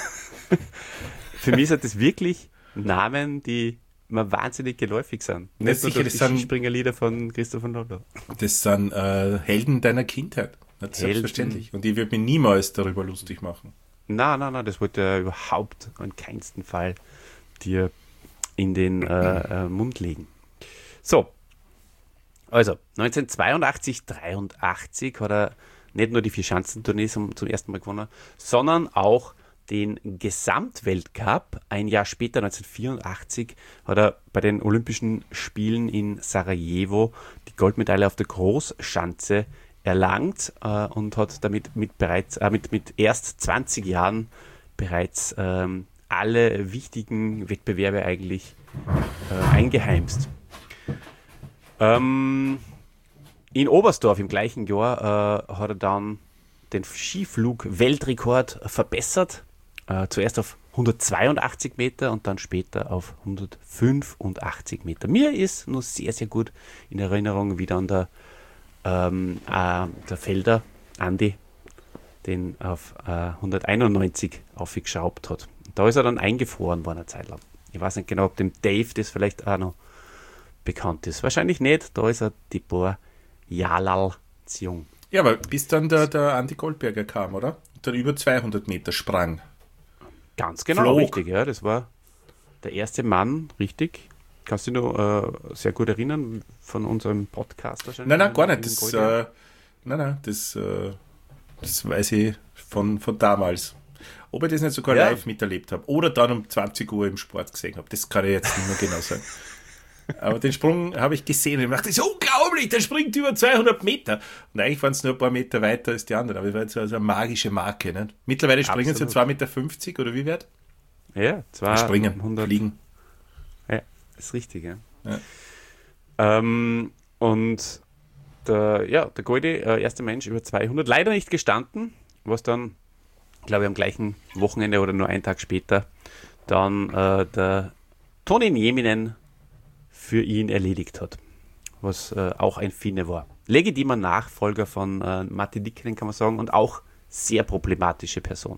Speaker 2: Für mich sind das wirklich Namen, die mir wahnsinnig geläufig sind.
Speaker 1: Ja,
Speaker 2: Nicht
Speaker 1: sicher,
Speaker 2: nur
Speaker 1: das
Speaker 2: die
Speaker 1: sind-
Speaker 2: Skispringer-Lieder von Christoph von Lollo.
Speaker 1: Das sind äh, Helden deiner Kindheit. Nicht selbstverständlich. Und ich würde mich niemals darüber lustig machen.
Speaker 2: Nein, nein, nein, das wollte er überhaupt in keinsten Fall dir in den äh, äh, Mund legen. So, also neunzehnhundertzweiundachtzig, dreiundachtzig hat er nicht nur die Vierschanzentournee zum, zum ersten Mal gewonnen, sondern auch den Gesamtweltcup. Ein Jahr später, neunzehnhundertvierundachtzig, hat er bei den Olympischen Spielen in Sarajevo die Goldmedaille auf der Großschanze erlangt äh, und hat damit mit bereits äh, mit, mit erst zwanzig Jahren bereits ähm, alle wichtigen Wettbewerbe eigentlich äh, eingeheimst. Ähm, in Oberstdorf im gleichen Jahr äh, hat er dann den Skiflug-Weltrekord verbessert. Äh, zuerst auf hundertzweiundachtzig Meter und dann später auf hundertfünfundachtzig Meter. Mir ist nur sehr, sehr gut in Erinnerung, wie dann der, ähm, äh, der Felder, Andi, den auf äh, hunderteinundneunzig aufgeschraubt hat. Da ist er dann eingefroren worden eine Zeit lang. Ich weiß nicht genau, ob dem Dave das vielleicht auch noch bekannt ist. Wahrscheinlich nicht, da ist er Tibor Jalal zu jung.
Speaker 1: Ja, aber bis dann der, der Andi Goldberger kam, oder? Und dann über zweihundert Meter sprang.
Speaker 2: Ganz genau,
Speaker 1: Flog.
Speaker 2: richtig, ja. Das war der erste Mann, richtig. Kannst du dich noch äh, sehr gut erinnern von unserem Podcast wahrscheinlich?
Speaker 1: Nein, nein, gar nicht. Das, äh, nein, nein, das, äh, das weiß ich von, von damals. Ob ich das nicht sogar
Speaker 2: Ja.
Speaker 1: live miterlebt habe oder dann um zwanzig Uhr im Sport gesehen habe, das kann ich jetzt nicht mehr genau sagen. Aber den Sprung habe ich gesehen und ich dachte, das ist unglaublich, der springt über zweihundert Meter. Und eigentlich waren es nur ein paar Meter weiter als die anderen, aber das war jetzt also eine magische Marke. Nicht? Mittlerweile springen sie
Speaker 2: Absolut.
Speaker 1: zwei Meter fünfzig oder wie wird?
Speaker 2: Ja, zwar
Speaker 1: Springen,
Speaker 2: hundert.
Speaker 1: fliegen.
Speaker 2: Ja, ist richtig, ja.
Speaker 1: Ja.
Speaker 2: Ähm, und der, ja, der Goldi, äh, erster Mensch über zweihundert, leider nicht gestanden, was dann, glaube ich, am gleichen Wochenende oder nur einen Tag später dann äh, der Toni Nieminen für ihn erledigt hat, was äh, auch ein Finne war. Legitimer Nachfolger von äh, Matti Nikkinen, kann man sagen, und auch sehr problematische Person.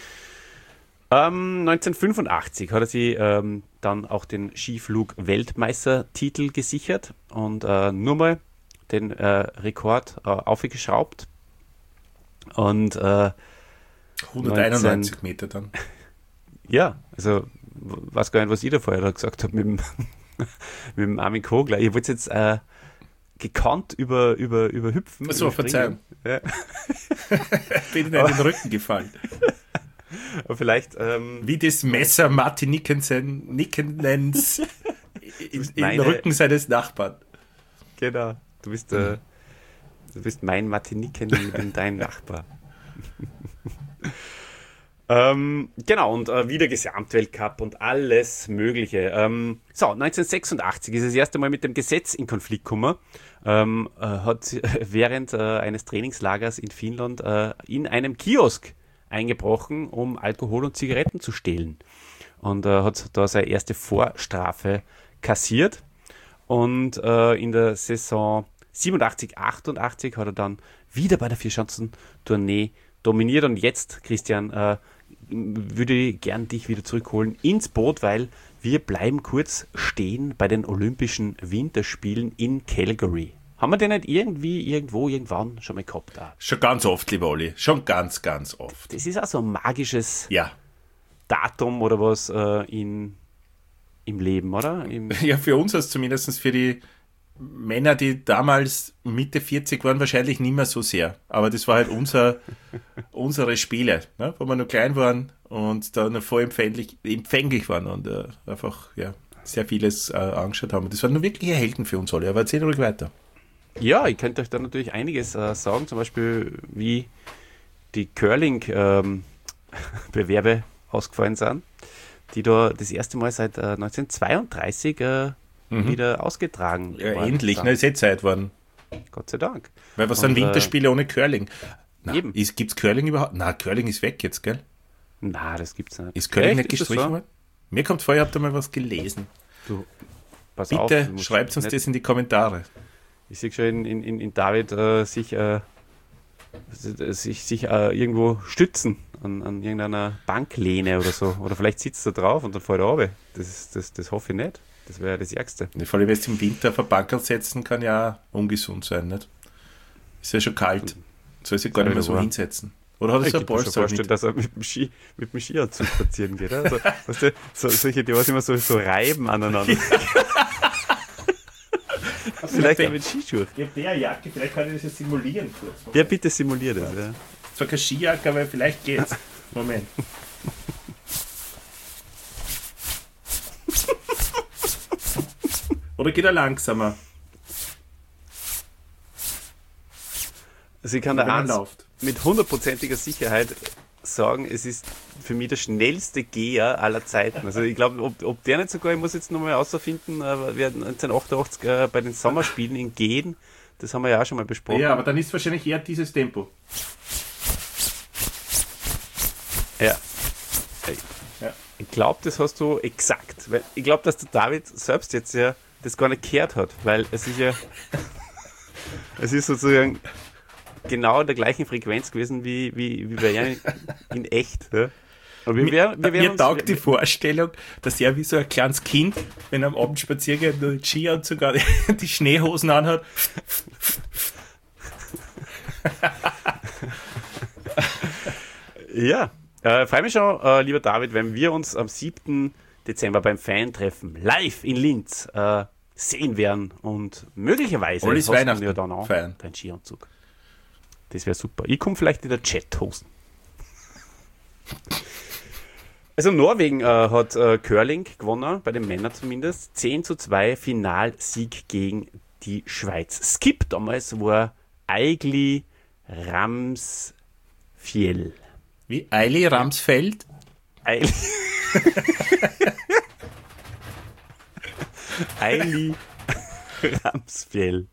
Speaker 2: Ähm, neunzehnhundertfünfundachtzig hat er sich ähm, dann auch den Skiflug-Weltmeistertitel gesichert und äh, nur mal den äh, Rekord äh, aufgeschraubt. Und äh,
Speaker 1: hunderteinundneunzig Meter dann.
Speaker 2: ja, also w- weiß gar nicht, was ich da vorher da gesagt habe mit dem, mit dem Armin Kogler. Ich wollte es jetzt äh, gekonnt über, über, überhüpfen.
Speaker 1: Ach so,
Speaker 2: überspringen.
Speaker 1: Verzeihung.
Speaker 2: Ja.
Speaker 1: Bin in den Rücken gefallen.
Speaker 2: Aber vielleicht ähm,
Speaker 1: Wie das Messer Martin Nickensen, Nickenens im, im
Speaker 2: meine-
Speaker 1: Rücken seines Nachbarn.
Speaker 2: genau, du bist, äh, du bist mein Martiniken, ich bin dein Nachbar. ähm, genau, und äh, wieder Gesamtweltcup und alles Mögliche. Ähm, so, neunzehnhundertsechsundachtzig ist das erste Mal mit dem Gesetz in Konflikt gekommen. Ähm, äh, hat während äh, eines Trainingslagers in Finnland äh, in einem Kiosk eingebrochen, um Alkohol und Zigaretten zu stehlen. Und äh, hat da seine erste Vorstrafe kassiert. Und äh, in der Saison siebenundachtzig, achtundachtzig hat er dann wieder bei der Vierschanzentournee dominiert. Und jetzt, Christian, äh, würde ich gern dich wieder zurückholen ins Boot, weil wir bleiben kurz stehen bei den Olympischen Winterspielen in Calgary. Haben wir den nicht irgendwie, irgendwo, irgendwann schon mal gehabt? Da?
Speaker 1: Schon ganz oft, lieber Olli. Schon ganz, ganz oft.
Speaker 2: Das ist auch so ein magisches
Speaker 1: Ja.
Speaker 2: Datum oder was äh, in, im Leben, oder? Im,
Speaker 1: Ja, für uns als zumindest für die Männer, die damals Mitte vierzig waren, wahrscheinlich nicht mehr so sehr. Aber das war halt unser, unsere Spiele, ne? Wo wir noch klein waren und da noch voll empfänglich, empfänglich waren und äh, einfach ja, sehr vieles äh, angeschaut haben. Das waren nur wirkliche Helden für uns alle. Aber erzähl ruhig weiter.
Speaker 2: Ja, ich könnte euch da natürlich einiges äh, sagen, zum Beispiel wie die Curling-Bewerbe ausgefallen sind, die da das erste Mal seit äh, neunzehnhundertzweiunddreißig äh,
Speaker 1: Mhm.
Speaker 2: wieder ausgetragen
Speaker 1: Ja,
Speaker 2: worden
Speaker 1: endlich,
Speaker 2: sind.
Speaker 1: ne? Ist eh Zeit worden.
Speaker 2: Gott sei Dank.
Speaker 1: Weil was
Speaker 2: Und,
Speaker 1: sind Winterspiele ohne Curling? Na,
Speaker 2: eben.
Speaker 1: ist, gibt's Curling überhaupt? Na, Curling ist weg jetzt, gell?
Speaker 2: Na, das gibt's nicht.
Speaker 1: Ist Curling
Speaker 2: Echt?
Speaker 1: nicht
Speaker 2: Ist das
Speaker 1: gestrichen
Speaker 2: so?
Speaker 1: worden? Mir kommt vor, ihr habt da mal was gelesen.
Speaker 2: Du, pass auf,
Speaker 1: Bitte
Speaker 2: du musst
Speaker 1: schreibt uns
Speaker 2: nicht-
Speaker 1: das in die Kommentare.
Speaker 2: Ich sehe schon in, in, in David äh, sich, äh, sich, sich äh, irgendwo stützen an, an irgendeiner Banklehne oder so. Oder vielleicht sitzt er drauf und dann fällt er runter. Das, das, das hoffe ich nicht. Das wäre das Ärgste.
Speaker 1: Vor allem jetzt im Winter auf ein Bankerl setzen kann ja auch ungesund sein, nicht? Ist ja schon kalt. Soll sich gar nicht mehr so
Speaker 2: wahr.
Speaker 1: hinsetzen. Oder hat er
Speaker 2: Ich
Speaker 1: so ein
Speaker 2: kann mir schon
Speaker 1: Polster
Speaker 2: vorstellen,
Speaker 1: mit?
Speaker 2: dass er mit dem, Ski, mit dem Skianzug spazieren geht. Also, weißt du, so, solche, die was immer so, so reiben aneinander. Vielleicht auch mit Skischuhen.
Speaker 1: Ich habe der Jacke, vielleicht kann ich das ja simulieren kurz.
Speaker 2: Ja, bitte simulier das. Ja.
Speaker 1: Zwar keine Skijacke, aber vielleicht geht's. Moment. Oder geht er langsamer,
Speaker 2: Also ich kann
Speaker 1: wenn
Speaker 2: da
Speaker 1: er
Speaker 2: eins
Speaker 1: läuft?
Speaker 2: mit hundertprozentiger Sicherheit sagen, es ist für mich der schnellste Geher aller Zeiten. Also ich glaube, ob, ob der nicht sogar, ich muss jetzt nochmal herausfinden, aber wir hatten neunzehnhundertachtundachtzig äh, bei den Sommerspielen in Gehen, das haben wir ja auch schon mal besprochen.
Speaker 1: Ja, aber dann ist wahrscheinlich eher dieses Tempo.
Speaker 2: Ja.
Speaker 1: Ja.
Speaker 2: Ich glaube, das hast du exakt. Weil ich glaube, dass der David selbst jetzt ja das gar nicht gehört hat, weil es ist ja es ist sozusagen genau in der gleichen Frequenz gewesen wie, wie, wie bei ihm in echt. Ja? Aber wir,
Speaker 1: mir
Speaker 2: wir, wir
Speaker 1: mir
Speaker 2: uns,
Speaker 1: taugt
Speaker 2: wir,
Speaker 1: die Vorstellung, dass er wie so ein kleines Kind, wenn er am Abend spazieren geht, nur die Skianzug an, die Schneehosen anhat.
Speaker 2: Ja, äh, freue mich schon, äh, lieber David, wenn wir uns am siebten Dezember beim Fan-Treffen live in Linz äh, sehen werden und möglicherweise
Speaker 1: Alles
Speaker 2: hast du
Speaker 1: Weihnachten
Speaker 2: ja dann auch
Speaker 1: feiern.
Speaker 2: deinen Skianzug. Das wäre super. Ich komme vielleicht in der Chathosen. Also Norwegen äh, hat äh, Curling gewonnen, bei den Männern zumindest. zehn zu zwei Finalsieg gegen die Schweiz. Skip damals war Eigli Ramsfjell.
Speaker 1: Wie Eili Ramsfeld.
Speaker 2: Eili. Eili Ramsfjell.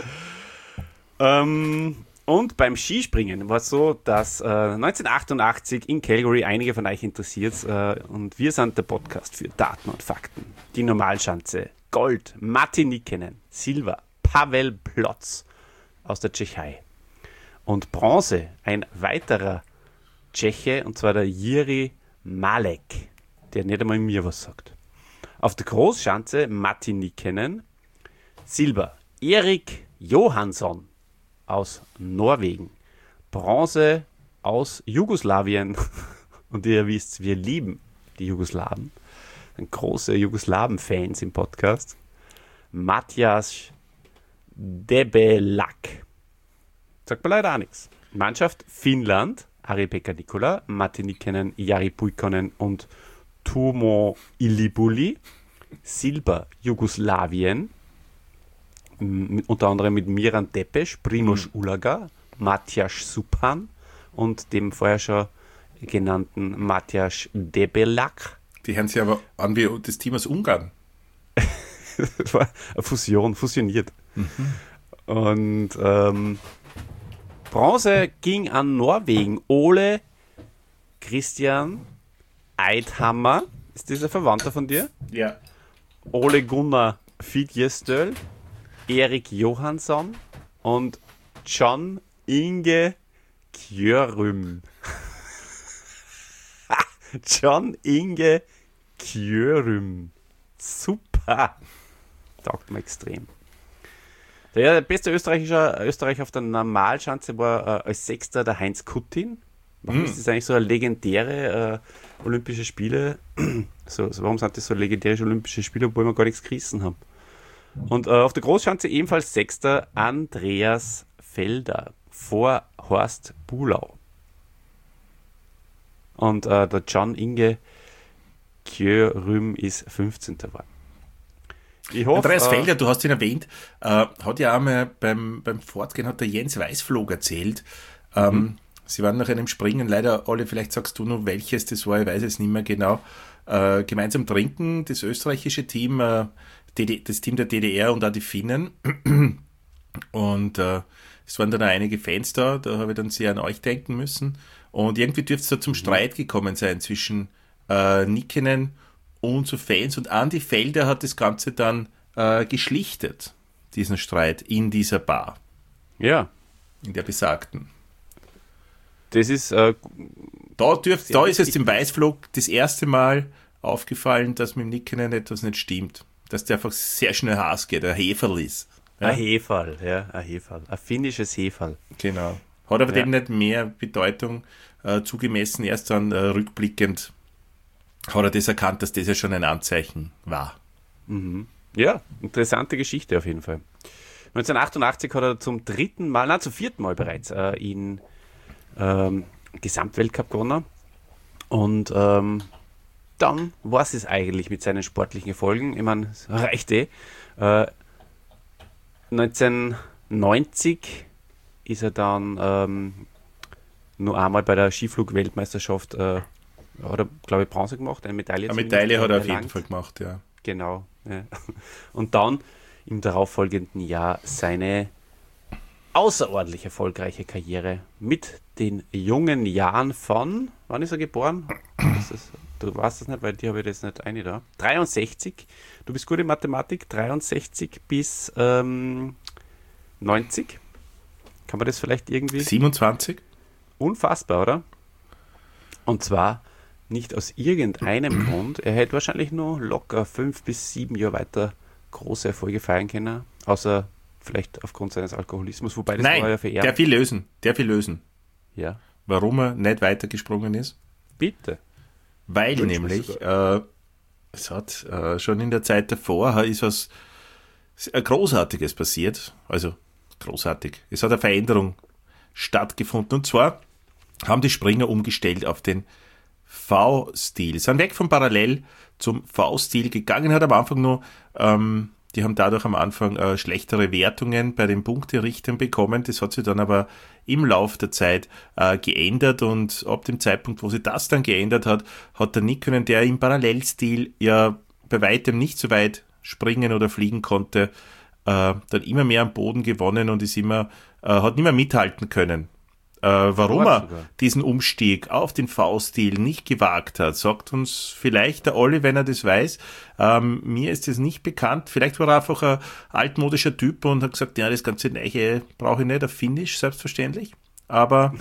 Speaker 2: Ähm, und beim Skispringen war es so, dass äh, neunzehnhundertachtundachtzig in Calgary, einige von euch interessiert, äh, und wir sind der Podcast für Daten und Fakten. Die Normalschanze, Gold, Matti Nikkinen, Silber, Pavel Plotz aus der Tschechei. Und Bronze, ein weiterer Tscheche, und zwar der Jiri Malek, der nicht einmal mir was sagt. Auf der Großschanze Matti Nikkinen, Silber, Erik Johansson aus Norwegen, Bronze aus Jugoslawien, und ihr wisst, wir lieben die Jugoslawen, ein große Jugoslawen-Fans im Podcast, Matjas Debelak. Sagt mir leider auch nichts. Mannschaft Finnland, Ari-Pekka Nikola, Matti Nikkinen, Jari Puikkonen und Tuomo Ilibuli. Silber Jugoslawien, m- unter anderem mit Miran Tepes, Primož mhm. Ulaga, Matjaž Supan und dem vorher schon genannten Matjas Debelak.
Speaker 1: Die hören sich aber an wie das Team aus Ungarn.
Speaker 2: Das war eine Fusion, fusioniert. Mhm. Und ähm, Bronze ging an Norwegen. Ole Christian Eidhammer. Ist das ein Verwandter von dir?
Speaker 1: Ja.
Speaker 2: Ole Gunnar Fidjestöl, Erik Johansson und John Inge Kjörüm. John Inge Kjörüm. Super. Taugt mir extrem. Der beste Österreicher, Österreicher auf der Normalschanze war äh, als Sechster der Heinz Kuttin. Warum mm. ist das eigentlich so eine legendäre äh, Olympische Spiele? so, so, warum sind das so legendäre Olympische Spiele, obwohl wir gar nichts gerissen haben? Und äh, auf der Großschanze ebenfalls Sechster Andreas Felder vor Horst Bulau. Und äh, der John Inge Kjörüm ist fünfzehnter geworden. Ich hoffe,
Speaker 1: Andreas
Speaker 2: äh,
Speaker 1: Felder, du hast ihn erwähnt, äh, hat ja einmal beim, beim Fortgehen, hat der Jens Weißflog erzählt. Ähm, mhm. Sie waren nach einem Springen, leider alle, vielleicht sagst du noch welches das war, ich weiß es nicht mehr genau, äh, gemeinsam trinken, das österreichische Team, äh, D D, das Team der D D R und auch die Finnen. Und äh, es waren dann auch einige Fans da, da habe ich dann sehr an euch denken müssen. Und irgendwie dürfte es da zum Streit gekommen sein zwischen äh, Nikkinen und so Fans. Und Andi Felder hat das Ganze dann äh, geschlichtet, diesen Streit, in dieser Bar.
Speaker 2: Ja.
Speaker 1: In der besagten.
Speaker 2: Das ist... Äh,
Speaker 1: da dürft, da ist es dem Weißflog das erste Mal aufgefallen, dass mit dem Nikkinen etwas nicht stimmt. Dass der einfach sehr schnell Hass geht, ein Heferl ist. Ja?
Speaker 2: Ein Heferl, ja, ein Heferl. Ein finnisches Heferl.
Speaker 1: Genau. Hat aber
Speaker 2: ja.
Speaker 1: dem nicht mehr Bedeutung äh, zugemessen, erst dann äh, rückblickend hat er das erkannt, dass das ja schon ein Anzeichen war.
Speaker 2: Mhm. Ja, interessante Geschichte auf jeden Fall. neunzehnhundertachtundachtzig hat er zum dritten Mal, nein, zum vierten Mal bereits äh, in ähm, Gesamtweltcup gewonnen. Und ähm, dann war es eigentlich mit seinen sportlichen Erfolgen. Ich meine, es reicht eh. Äh, neunzehnhundertneunzig ist er dann ähm, nur einmal bei der Skiflug-Weltmeisterschaft äh, hat er, glaube ich, Bronze gemacht, eine Medaille.
Speaker 1: Eine Medaille hat er auf jeden Fall gemacht, ja.
Speaker 2: Genau. Ja. Und dann im darauffolgenden Jahr seine außerordentlich erfolgreiche Karriere mit den jungen Jahren von, wann ist er geboren? Ist das, du weißt das nicht, weil die habe ich das nicht eine da. dreiundsechzig, du bist gut in Mathematik, dreiundsechzig bis ähm, neunzig. Kann man das vielleicht irgendwie?
Speaker 1: siebenundzwanzig?
Speaker 2: Unfassbar, oder? Und zwar nicht aus irgendeinem Grund. Er hätte wahrscheinlich nur locker fünf bis sieben Jahre weiter große Erfolge feiern können, außer vielleicht aufgrund seines Alkoholismus, wobei das
Speaker 1: Nein,
Speaker 2: war ja vererbt.
Speaker 1: der will lösen, der will lösen.
Speaker 2: Ja,
Speaker 1: Warum er nicht weitergesprungen ist?
Speaker 2: bitte.
Speaker 1: Weil
Speaker 2: Wünsch
Speaker 1: nämlich, äh, es hat äh, schon in der Zeit davor ist was äh, Großartiges passiert. Also großartig. Es hat eine Veränderung stattgefunden. Und zwar haben die Springer umgestellt auf den V-Stil. Sind weg vom Parallel zum V-Stil gegangen. Hat am Anfang nur, ähm, die haben dadurch am Anfang äh, schlechtere Wertungen bei den Punkterichtern bekommen. Das hat sich dann aber im Lauf der Zeit äh, geändert und ab dem Zeitpunkt, wo sich das dann geändert hat, hat der Nikkonen, der im Parallelstil ja bei weitem nicht so weit springen oder fliegen konnte, äh, dann immer mehr am Boden gewonnen und ist immer, äh, hat nicht mehr mithalten können. Äh, warum er
Speaker 2: sogar.
Speaker 1: diesen Umstieg auf den V-Stil nicht gewagt hat, sagt uns vielleicht der Olli, wenn er das weiß. Ähm, mir ist das nicht bekannt. Vielleicht war er einfach ein altmodischer Typ und hat gesagt, ja, das ganze Neue brauche ich nicht, auf Finnisch, selbstverständlich. Aber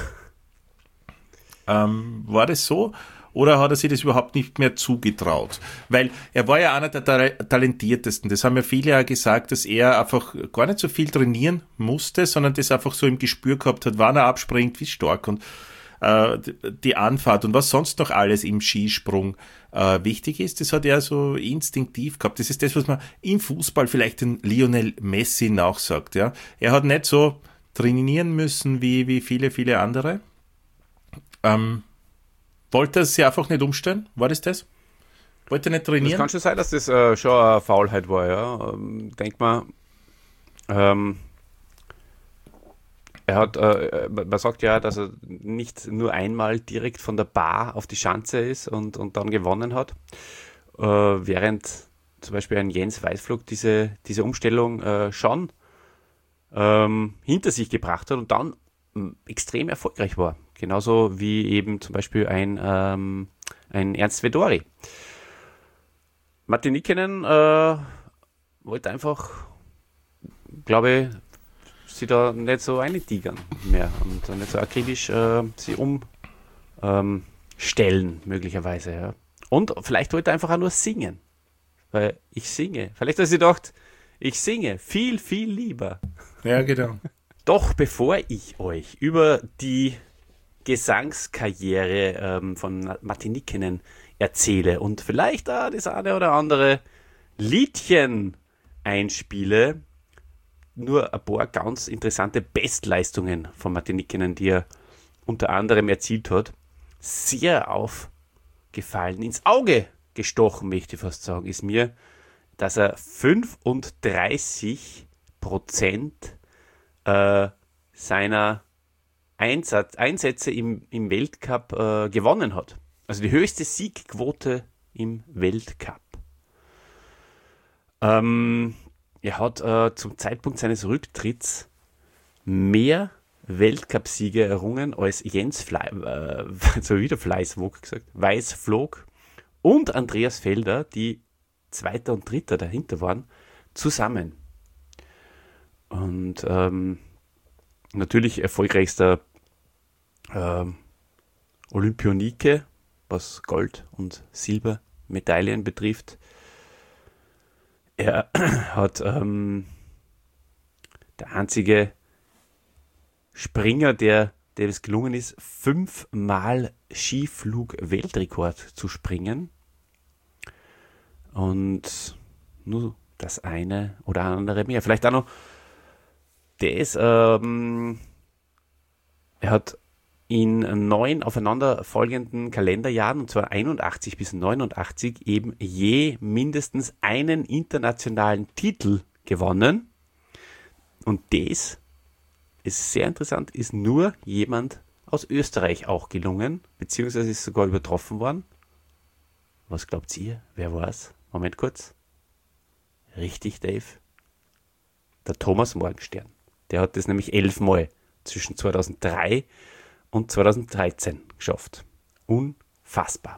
Speaker 1: ähm, war das so? Oder hat er sich das überhaupt nicht mehr zugetraut? Weil er war ja einer der ta- talentiertesten. Das haben ja viele ja gesagt, dass er einfach gar nicht so viel trainieren musste, sondern das einfach so im Gespür gehabt hat, wann er abspringt, wie stark und äh, die Anfahrt und was sonst noch alles im Skisprung äh, wichtig ist. Das hat er so instinktiv gehabt. Das ist das, was man im Fußball vielleicht den Lionel Messi nachsagt. Ja? Er hat nicht so trainieren müssen wie, wie viele, viele andere. Ähm, Wollte er sich einfach nicht umstellen? War das das? Wollte er nicht
Speaker 2: Das
Speaker 1: trainieren?
Speaker 2: kann schon sein, dass das äh, schon eine Faulheit war, ja. Ähm, denk mal, ähm, er hat, äh, man sagt ja, dass er nicht nur einmal direkt von der Bar auf die Schanze ist und, und dann gewonnen hat, äh, während zum Beispiel ein Jens Weißflog diese, diese Umstellung äh, schon ähm, hinter sich gebracht hat und dann ähm, extrem erfolgreich war. Genauso wie eben zum Beispiel ein, ähm, ein Ernst Vedori. Matti Nikkonen äh, wollte einfach, glaube ich, sie da nicht so eintigern mehr und nicht so akribisch äh, sie umstellen, ähm, möglicherweise. Ja. Und vielleicht wollte er einfach auch nur singen. Weil ich singe. Vielleicht hat er sich gedacht, ich singe viel, viel lieber.
Speaker 1: Ja, genau.
Speaker 2: Doch bevor ich euch über die Gesangskarriere ähm, von Matti Nikkonen erzähle und vielleicht auch das eine oder andere Liedchen einspiele, nur ein paar ganz interessante Bestleistungen von Matti Nikkonen, die er unter anderem erzielt hat, sehr aufgefallen, ins Auge gestochen, möchte ich fast sagen, ist mir, dass er fünfunddreißig Prozent äh, seiner Einsatz, Einsätze im, im Weltcup äh, gewonnen hat. Also die höchste Siegquote im Weltcup. Ähm, er hat äh, zum Zeitpunkt seines Rücktritts mehr Weltcup-Siege errungen als Jens Fle äh, so wieder Fleißwog gesagt, Weißflog und Andreas Felder, die Zweiter und Dritter dahinter waren, zusammen. Und ähm, natürlich erfolgreichster ähm, Olympionike, was Gold- und Silbermedaillen betrifft. Er hat ähm, der einzige Springer, der, der es gelungen ist, fünfmal Skiflug-Weltrekord zu springen. Und nur das eine oder andere mehr. Vielleicht auch noch das, ähm, er hat in neun aufeinanderfolgenden Kalenderjahren, und zwar einundachtzig bis neunundachtzig, eben je mindestens einen internationalen Titel gewonnen. Und das ist sehr interessant, ist nur jemand aus Österreich auch gelungen, beziehungsweise ist sogar übertroffen worden. Was glaubt ihr? Wer war's? Moment kurz. Richtig, Dave. Der Thomas Morgenstern. Der hat das nämlich elfmal zwischen zweitausenddrei und zweitausenddreizehn geschafft. Unfassbar.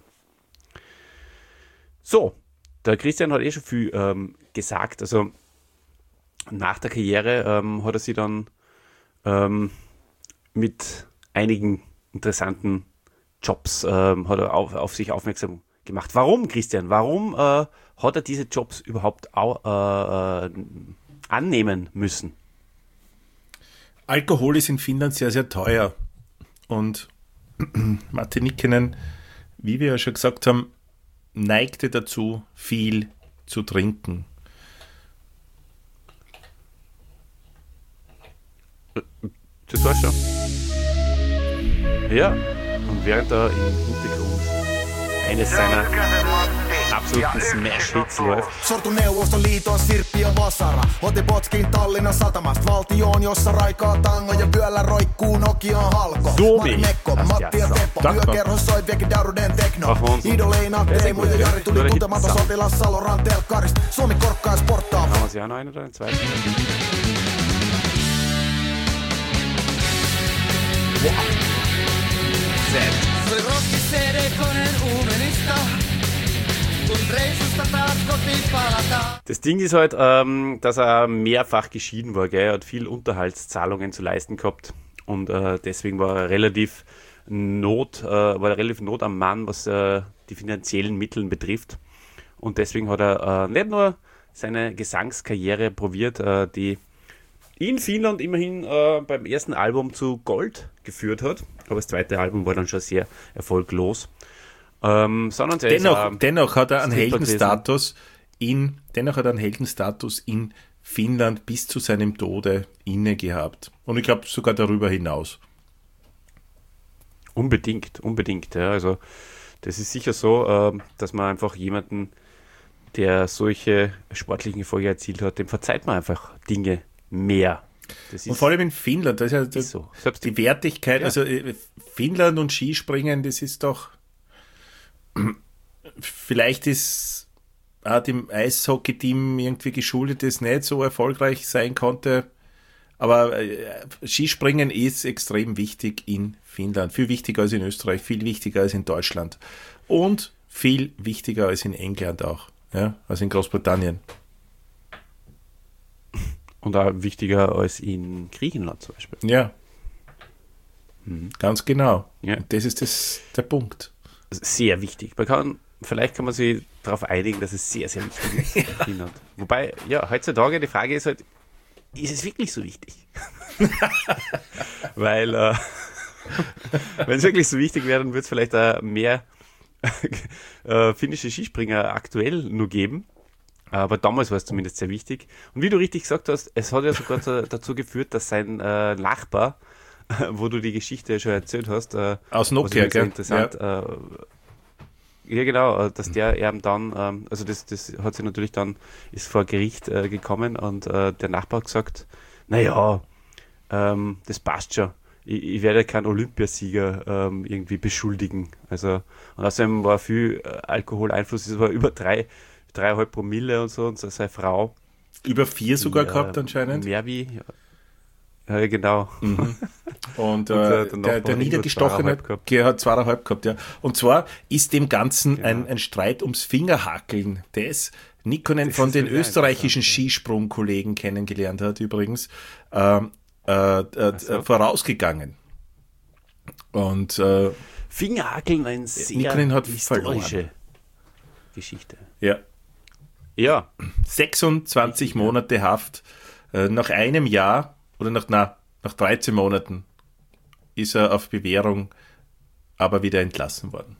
Speaker 2: So, der Christian hat eh schon viel ähm, gesagt. Also nach der Karriere ähm, hat er sich dann ähm, mit einigen interessanten Jobs ähm, hat er auf, auf sich aufmerksam gemacht. Warum, Christian? Warum äh, hat er diese Jobs überhaupt au, äh, äh, annehmen müssen?
Speaker 1: Alkohol ist in Finnland sehr, sehr teuer. Und Matti Nikkinen, wie wir ja schon gesagt haben, neigte dazu, viel zu trinken.
Speaker 2: Das war's schon. Ja, und während er im Hintergrund eines seiner absoluten Smash-Hits läuft.
Speaker 5: Sortu Neuvostoliiton Sirppi ja Vasara. Otti Potskin Tallinnan satamasta. Valtioon, jossa raikaa tango ja vyöllä roikkuu Nokian halko.
Speaker 2: Suomi.
Speaker 5: Mari Mekko, Matti ja Teppo. Yökerhos soi viekin Daruden tekno. Idoleina Teemu ja Jari tuli tuntematon sotilas Saloran telkkarista. Suomi korkkaa sporttaa.
Speaker 2: Haben Sie auch noch einen oder einen zweiten?
Speaker 5: Soi rokki C D-koneen uumenista. Kun reissusta taas kotiin palataan.
Speaker 2: Das Ding ist halt, ähm, dass er mehrfach geschieden war, gell? Er hat viel Unterhaltszahlungen zu leisten gehabt und äh, deswegen war er relativ Not, äh, war er relativ Not am Mann, was äh, die finanziellen Mittel betrifft. Und deswegen hat er äh, nicht nur seine Gesangskarriere probiert, äh, die in Finnland immerhin äh, beim ersten Album zu Gold geführt hat, aber das zweite Album war dann schon sehr erfolglos. Ähm, sondern er
Speaker 1: dennoch,
Speaker 2: ist, äh,
Speaker 1: dennoch hat er einen
Speaker 2: Stripper
Speaker 1: Heldenstatus in, dennoch hat er einen Heldenstatus in Finnland bis zu seinem Tode inne gehabt. Und ich glaube sogar darüber hinaus.
Speaker 2: Unbedingt, unbedingt. Ja. Also das ist sicher so, äh, dass man einfach jemanden, der solche sportlichen Erfolge erzielt hat, dem verzeiht man einfach Dinge mehr. Das ist,
Speaker 1: und vor allem in Finnland, das ist ja das,
Speaker 2: so. Selbst
Speaker 1: die Wertigkeit, ja. Also äh, Finnland und Skispringen, das ist doch, vielleicht ist auch dem Eishockey-Team irgendwie geschuldet, das nicht so erfolgreich sein konnte, aber äh, Skispringen ist extrem wichtig in Finnland, viel wichtiger als in Österreich, viel wichtiger als in Deutschland und viel wichtiger als in England auch, ja, als in Großbritannien.
Speaker 2: Und auch wichtiger als in Griechenland zum Beispiel.
Speaker 1: Ja, mhm. Ganz genau.
Speaker 2: Ja.
Speaker 1: Und das ist das, der Punkt.
Speaker 2: Sehr wichtig. Man kann, vielleicht kann man sich darauf einigen, dass es sehr, sehr wichtig ist in Finnland. Wobei, ja, heutzutage die Frage ist halt, ist es wirklich so wichtig? Weil, äh, wenn es wirklich so wichtig wäre, dann würde es vielleicht auch mehr äh, finnische Skispringer aktuell nur geben. Aber damals war es zumindest sehr wichtig. Und wie du richtig gesagt hast, es hat ja sogar dazu geführt, dass sein äh, Nachbar, wo du die Geschichte schon erzählt hast, äh,
Speaker 1: aus Nokia,
Speaker 2: gell? Interessant, ja. Äh, ja genau, dass der eben dann, ähm, also das, das hat sich natürlich dann, ist vor Gericht äh, gekommen und äh, der Nachbar hat gesagt, naja, ähm, das passt schon. Ich, ich werde keinen Olympiasieger ähm, irgendwie beschuldigen. Also, und außerdem war viel äh, Alkoholeinfluss, es war über drei dreieinhalb Promille und so, und so seine Frau.
Speaker 1: Über vier sogar
Speaker 2: die,
Speaker 1: gehabt
Speaker 2: äh,
Speaker 1: anscheinend.
Speaker 2: Mehr wie, ja, ja genau.
Speaker 1: Mhm. Und,
Speaker 2: und
Speaker 1: äh,
Speaker 2: der,
Speaker 1: der, der Niedergestochene hat zweieinhalb gehabt, ja. Und zwar ist dem Ganzen genau. ein, ein Streit ums Fingerhackeln, das Nikkonen das von den österreichischen Skisprungkollegen kennengelernt hat, übrigens, ähm, äh, äh, so. vorausgegangen. Und äh,
Speaker 2: Fingerhackeln ein sehr
Speaker 1: Nikkonen hat
Speaker 2: historische
Speaker 1: verloren.
Speaker 2: Geschichte.
Speaker 1: Ja.
Speaker 2: Ja.
Speaker 1: sechsundzwanzig Richtig, Monate ja. Haft. Äh, nach einem Jahr oder nach, na, nach dreizehn Monaten ist er auf Bewährung aber wieder entlassen worden.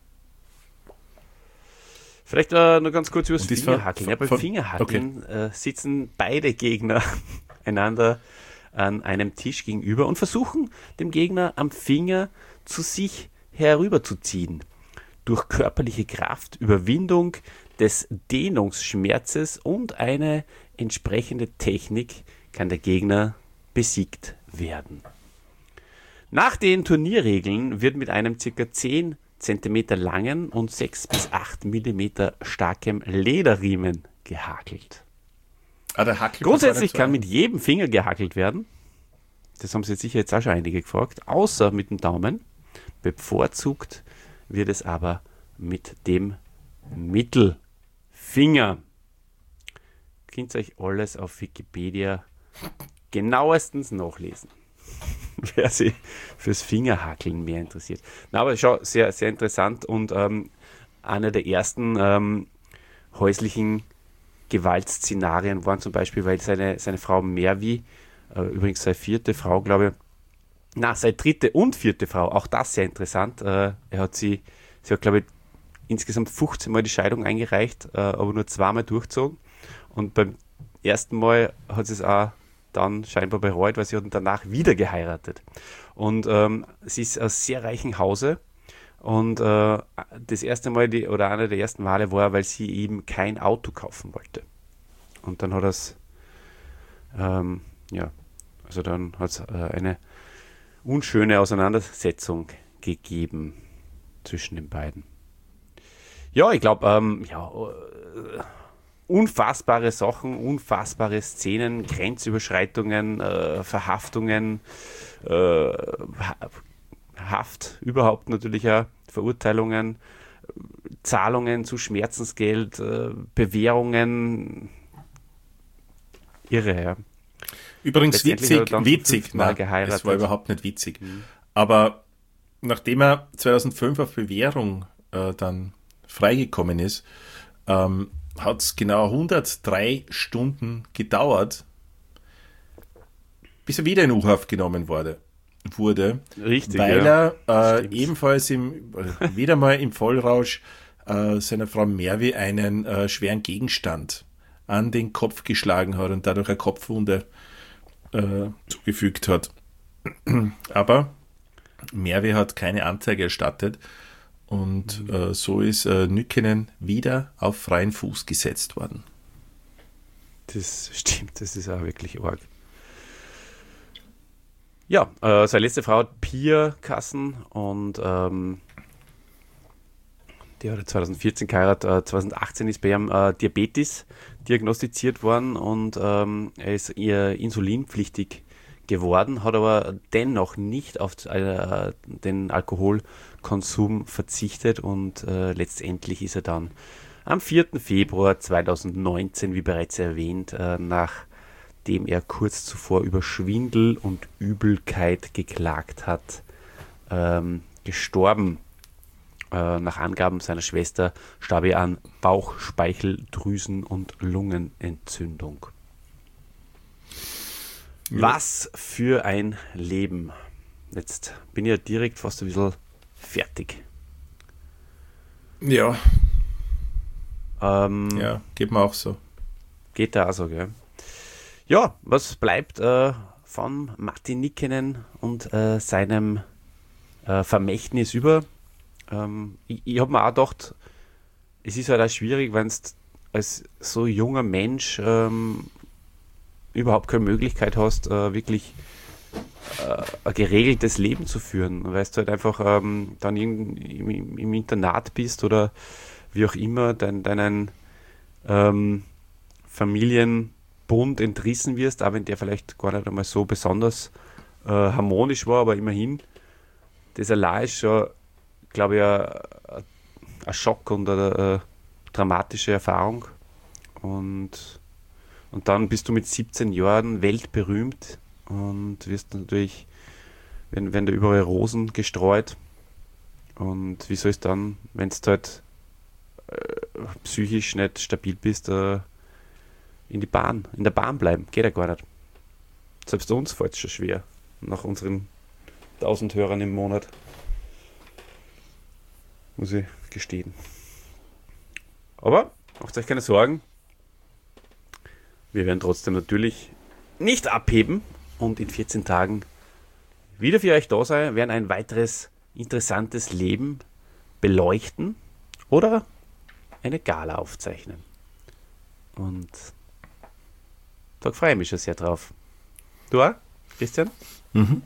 Speaker 2: Vielleicht äh, noch ganz kurz über das Fingerhackeln.
Speaker 1: Von,
Speaker 2: ja, beim
Speaker 1: von,
Speaker 2: Fingerhackeln
Speaker 1: okay.
Speaker 2: äh, sitzen beide Gegner einander an einem Tisch gegenüber und versuchen, dem Gegner am Finger zu sich herüberzuziehen. Durch körperliche Kraft, Überwindung des Dehnungsschmerzes und eine entsprechende Technik kann der Gegner besiegt werden. Nach den Turnierregeln wird mit einem ca. zehn Zentimeter langen und sechs bis acht Millimeter starkem Lederriemen gehakelt.
Speaker 1: Ah, der Hackel
Speaker 2: Grundsätzlich kann mit jedem Finger gehakelt werden. Das haben sich sicher jetzt auch schon einige gefragt. Außer mit dem Daumen. Bevorzugt wird es aber mit dem Mittelfinger. Könnt ihr euch alles auf Wikipedia genauestens nachlesen. wer sich fürs Fingerhackeln mehr interessiert. Na, aber schon sehr, sehr interessant und ähm, einer der ersten ähm, häuslichen Gewaltszenarien waren zum Beispiel, weil seine, seine Frau Mervi, äh, übrigens seine vierte Frau, glaube ich, na, seine dritte und vierte Frau, auch das sehr interessant. Äh, er hat sie, sie hat, glaube ich, insgesamt fünfzehn Mal die Scheidung eingereicht, äh, aber nur zweimal durchgezogen. Und beim ersten Mal hat sie es auch dann scheinbar bereut, weil sie hat danach wieder geheiratet. Und ähm, sie ist aus sehr reichen Hause. Und äh, das erste Mal, die, oder einer der ersten Male war, weil sie eben kein Auto kaufen wollte. Und dann hat es, ähm, ja, also dann hat es äh, eine unschöne Auseinandersetzung gegeben zwischen den beiden. Ja, ich glaube, ähm, ja, äh, unfassbare Sachen, unfassbare Szenen, Grenzüberschreitungen, äh, Verhaftungen, äh, Haft, überhaupt natürlich auch Verurteilungen, Zahlungen zu Schmerzensgeld, äh, Bewährungen, irre, ja.
Speaker 1: Übrigens witzig, witzig, nein, es war überhaupt nicht witzig. Mhm. Aber nachdem er zweitausendfünf auf Bewährung äh, dann freigekommen ist, ähm, hat es genau hundertdrei Stunden gedauert, bis er wieder in U-Haft genommen wurde. wurde
Speaker 2: Richtig,
Speaker 1: weil
Speaker 2: ja.
Speaker 1: er äh, ebenfalls im, äh, wieder mal im Vollrausch äh, seiner Frau Mervi einen äh, schweren Gegenstand an den Kopf geschlagen hat und dadurch eine Kopfwunde äh, zugefügt hat. Aber Mervi hat keine Anzeige erstattet und mhm. äh, so ist äh, Nykkänen wieder auf freien Fuß gesetzt worden.
Speaker 2: Das stimmt, das ist auch wirklich arg. Ja, äh, seine letzte Frau hat Pia Kassen und ähm, die hat zweitausendvierzehn geheiratet. Äh, zweitausendachtzehn ist bei ihm äh, Diabetes diagnostiziert worden und ähm, er ist eher insulinpflichtig geworden, hat aber dennoch nicht auf äh, den Alkoholkonsum verzichtet und äh, letztendlich ist er dann am vierten Februar zweitausendneunzehn, wie bereits erwähnt, äh, nachdem er kurz zuvor über Schwindel und Übelkeit geklagt hat, ähm, gestorben. Äh, nach Angaben seiner Schwester starb er an Bauchspeicheldrüsen- und Lungenentzündung. Ja. Was für ein Leben. Jetzt bin ich ja direkt fast ein bisschen fertig.
Speaker 1: Ja.
Speaker 2: Ähm,
Speaker 1: ja, geht mir auch so.
Speaker 2: Geht da auch so, gell? Ja, was bleibt äh, von Matti Nykkänen und äh, seinem äh, Vermächtnis über? Ähm, ich ich habe mir auch gedacht, es ist halt auch schwierig, wenn du als so junger Mensch ähm, überhaupt keine Möglichkeit hast, äh, wirklich äh, ein geregeltes Leben zu führen, weil du halt einfach ähm, dann im, im, im Internat bist oder wie auch immer dein, deinen ähm, Familienbund entrissen wirst, auch wenn der vielleicht gar nicht einmal so besonders äh, harmonisch war, aber immerhin, das allein ist schon, glaube ich, ein, ein Schock und eine, eine dramatische Erfahrung. Und Und dann bist du mit siebzehn Jahren weltberühmt und wirst natürlich, wenn, wenn da überall Rosen gestreut. Und wie soll es dann, wenn du halt äh, psychisch nicht stabil bist, äh, in die Bahn, in der Bahn bleiben? Geht ja gar nicht. Selbst uns fällt es schon schwer, nach unseren tausend Hörern im Monat. Muss ich gestehen. Aber, macht euch keine Sorgen. Wir werden trotzdem natürlich nicht abheben und in vierzehn Tagen wieder für euch da sein, werden ein weiteres interessantes Leben beleuchten oder eine Gala aufzeichnen. Und da freue ich mich schon sehr drauf. Du auch, Christian?
Speaker 1: Mhm.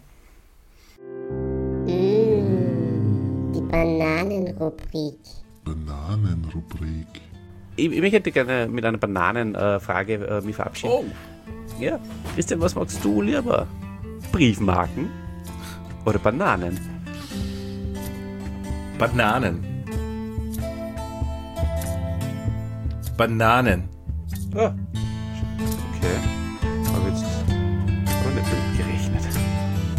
Speaker 6: Mmh, die Bananenrubrik.
Speaker 7: Bananenrubrik.
Speaker 2: Ich, ich hätte gerne mit einer Bananenfrage äh, mich verabschieden.
Speaker 1: Oh.
Speaker 2: Ja, Christian, was magst du lieber? Briefmarken oder Bananen?
Speaker 1: Bananen. Bananen.
Speaker 2: Ah. Okay. Habe jetzt auch nicht damit gerechnet.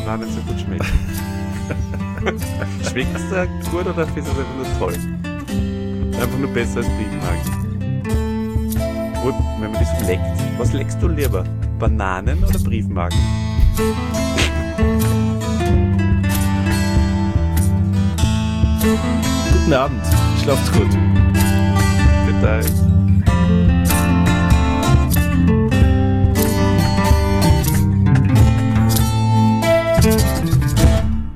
Speaker 2: Bananen so gut schmecken. Schmeckt es da gut oder findest du es einfach nur toll? Einfach nur besser als Briefmarken. Wo, wenn man das so leckt, was leckst du lieber? Bananen oder Briefmarken?
Speaker 1: Guten Abend, schlaft's gut.
Speaker 2: Total.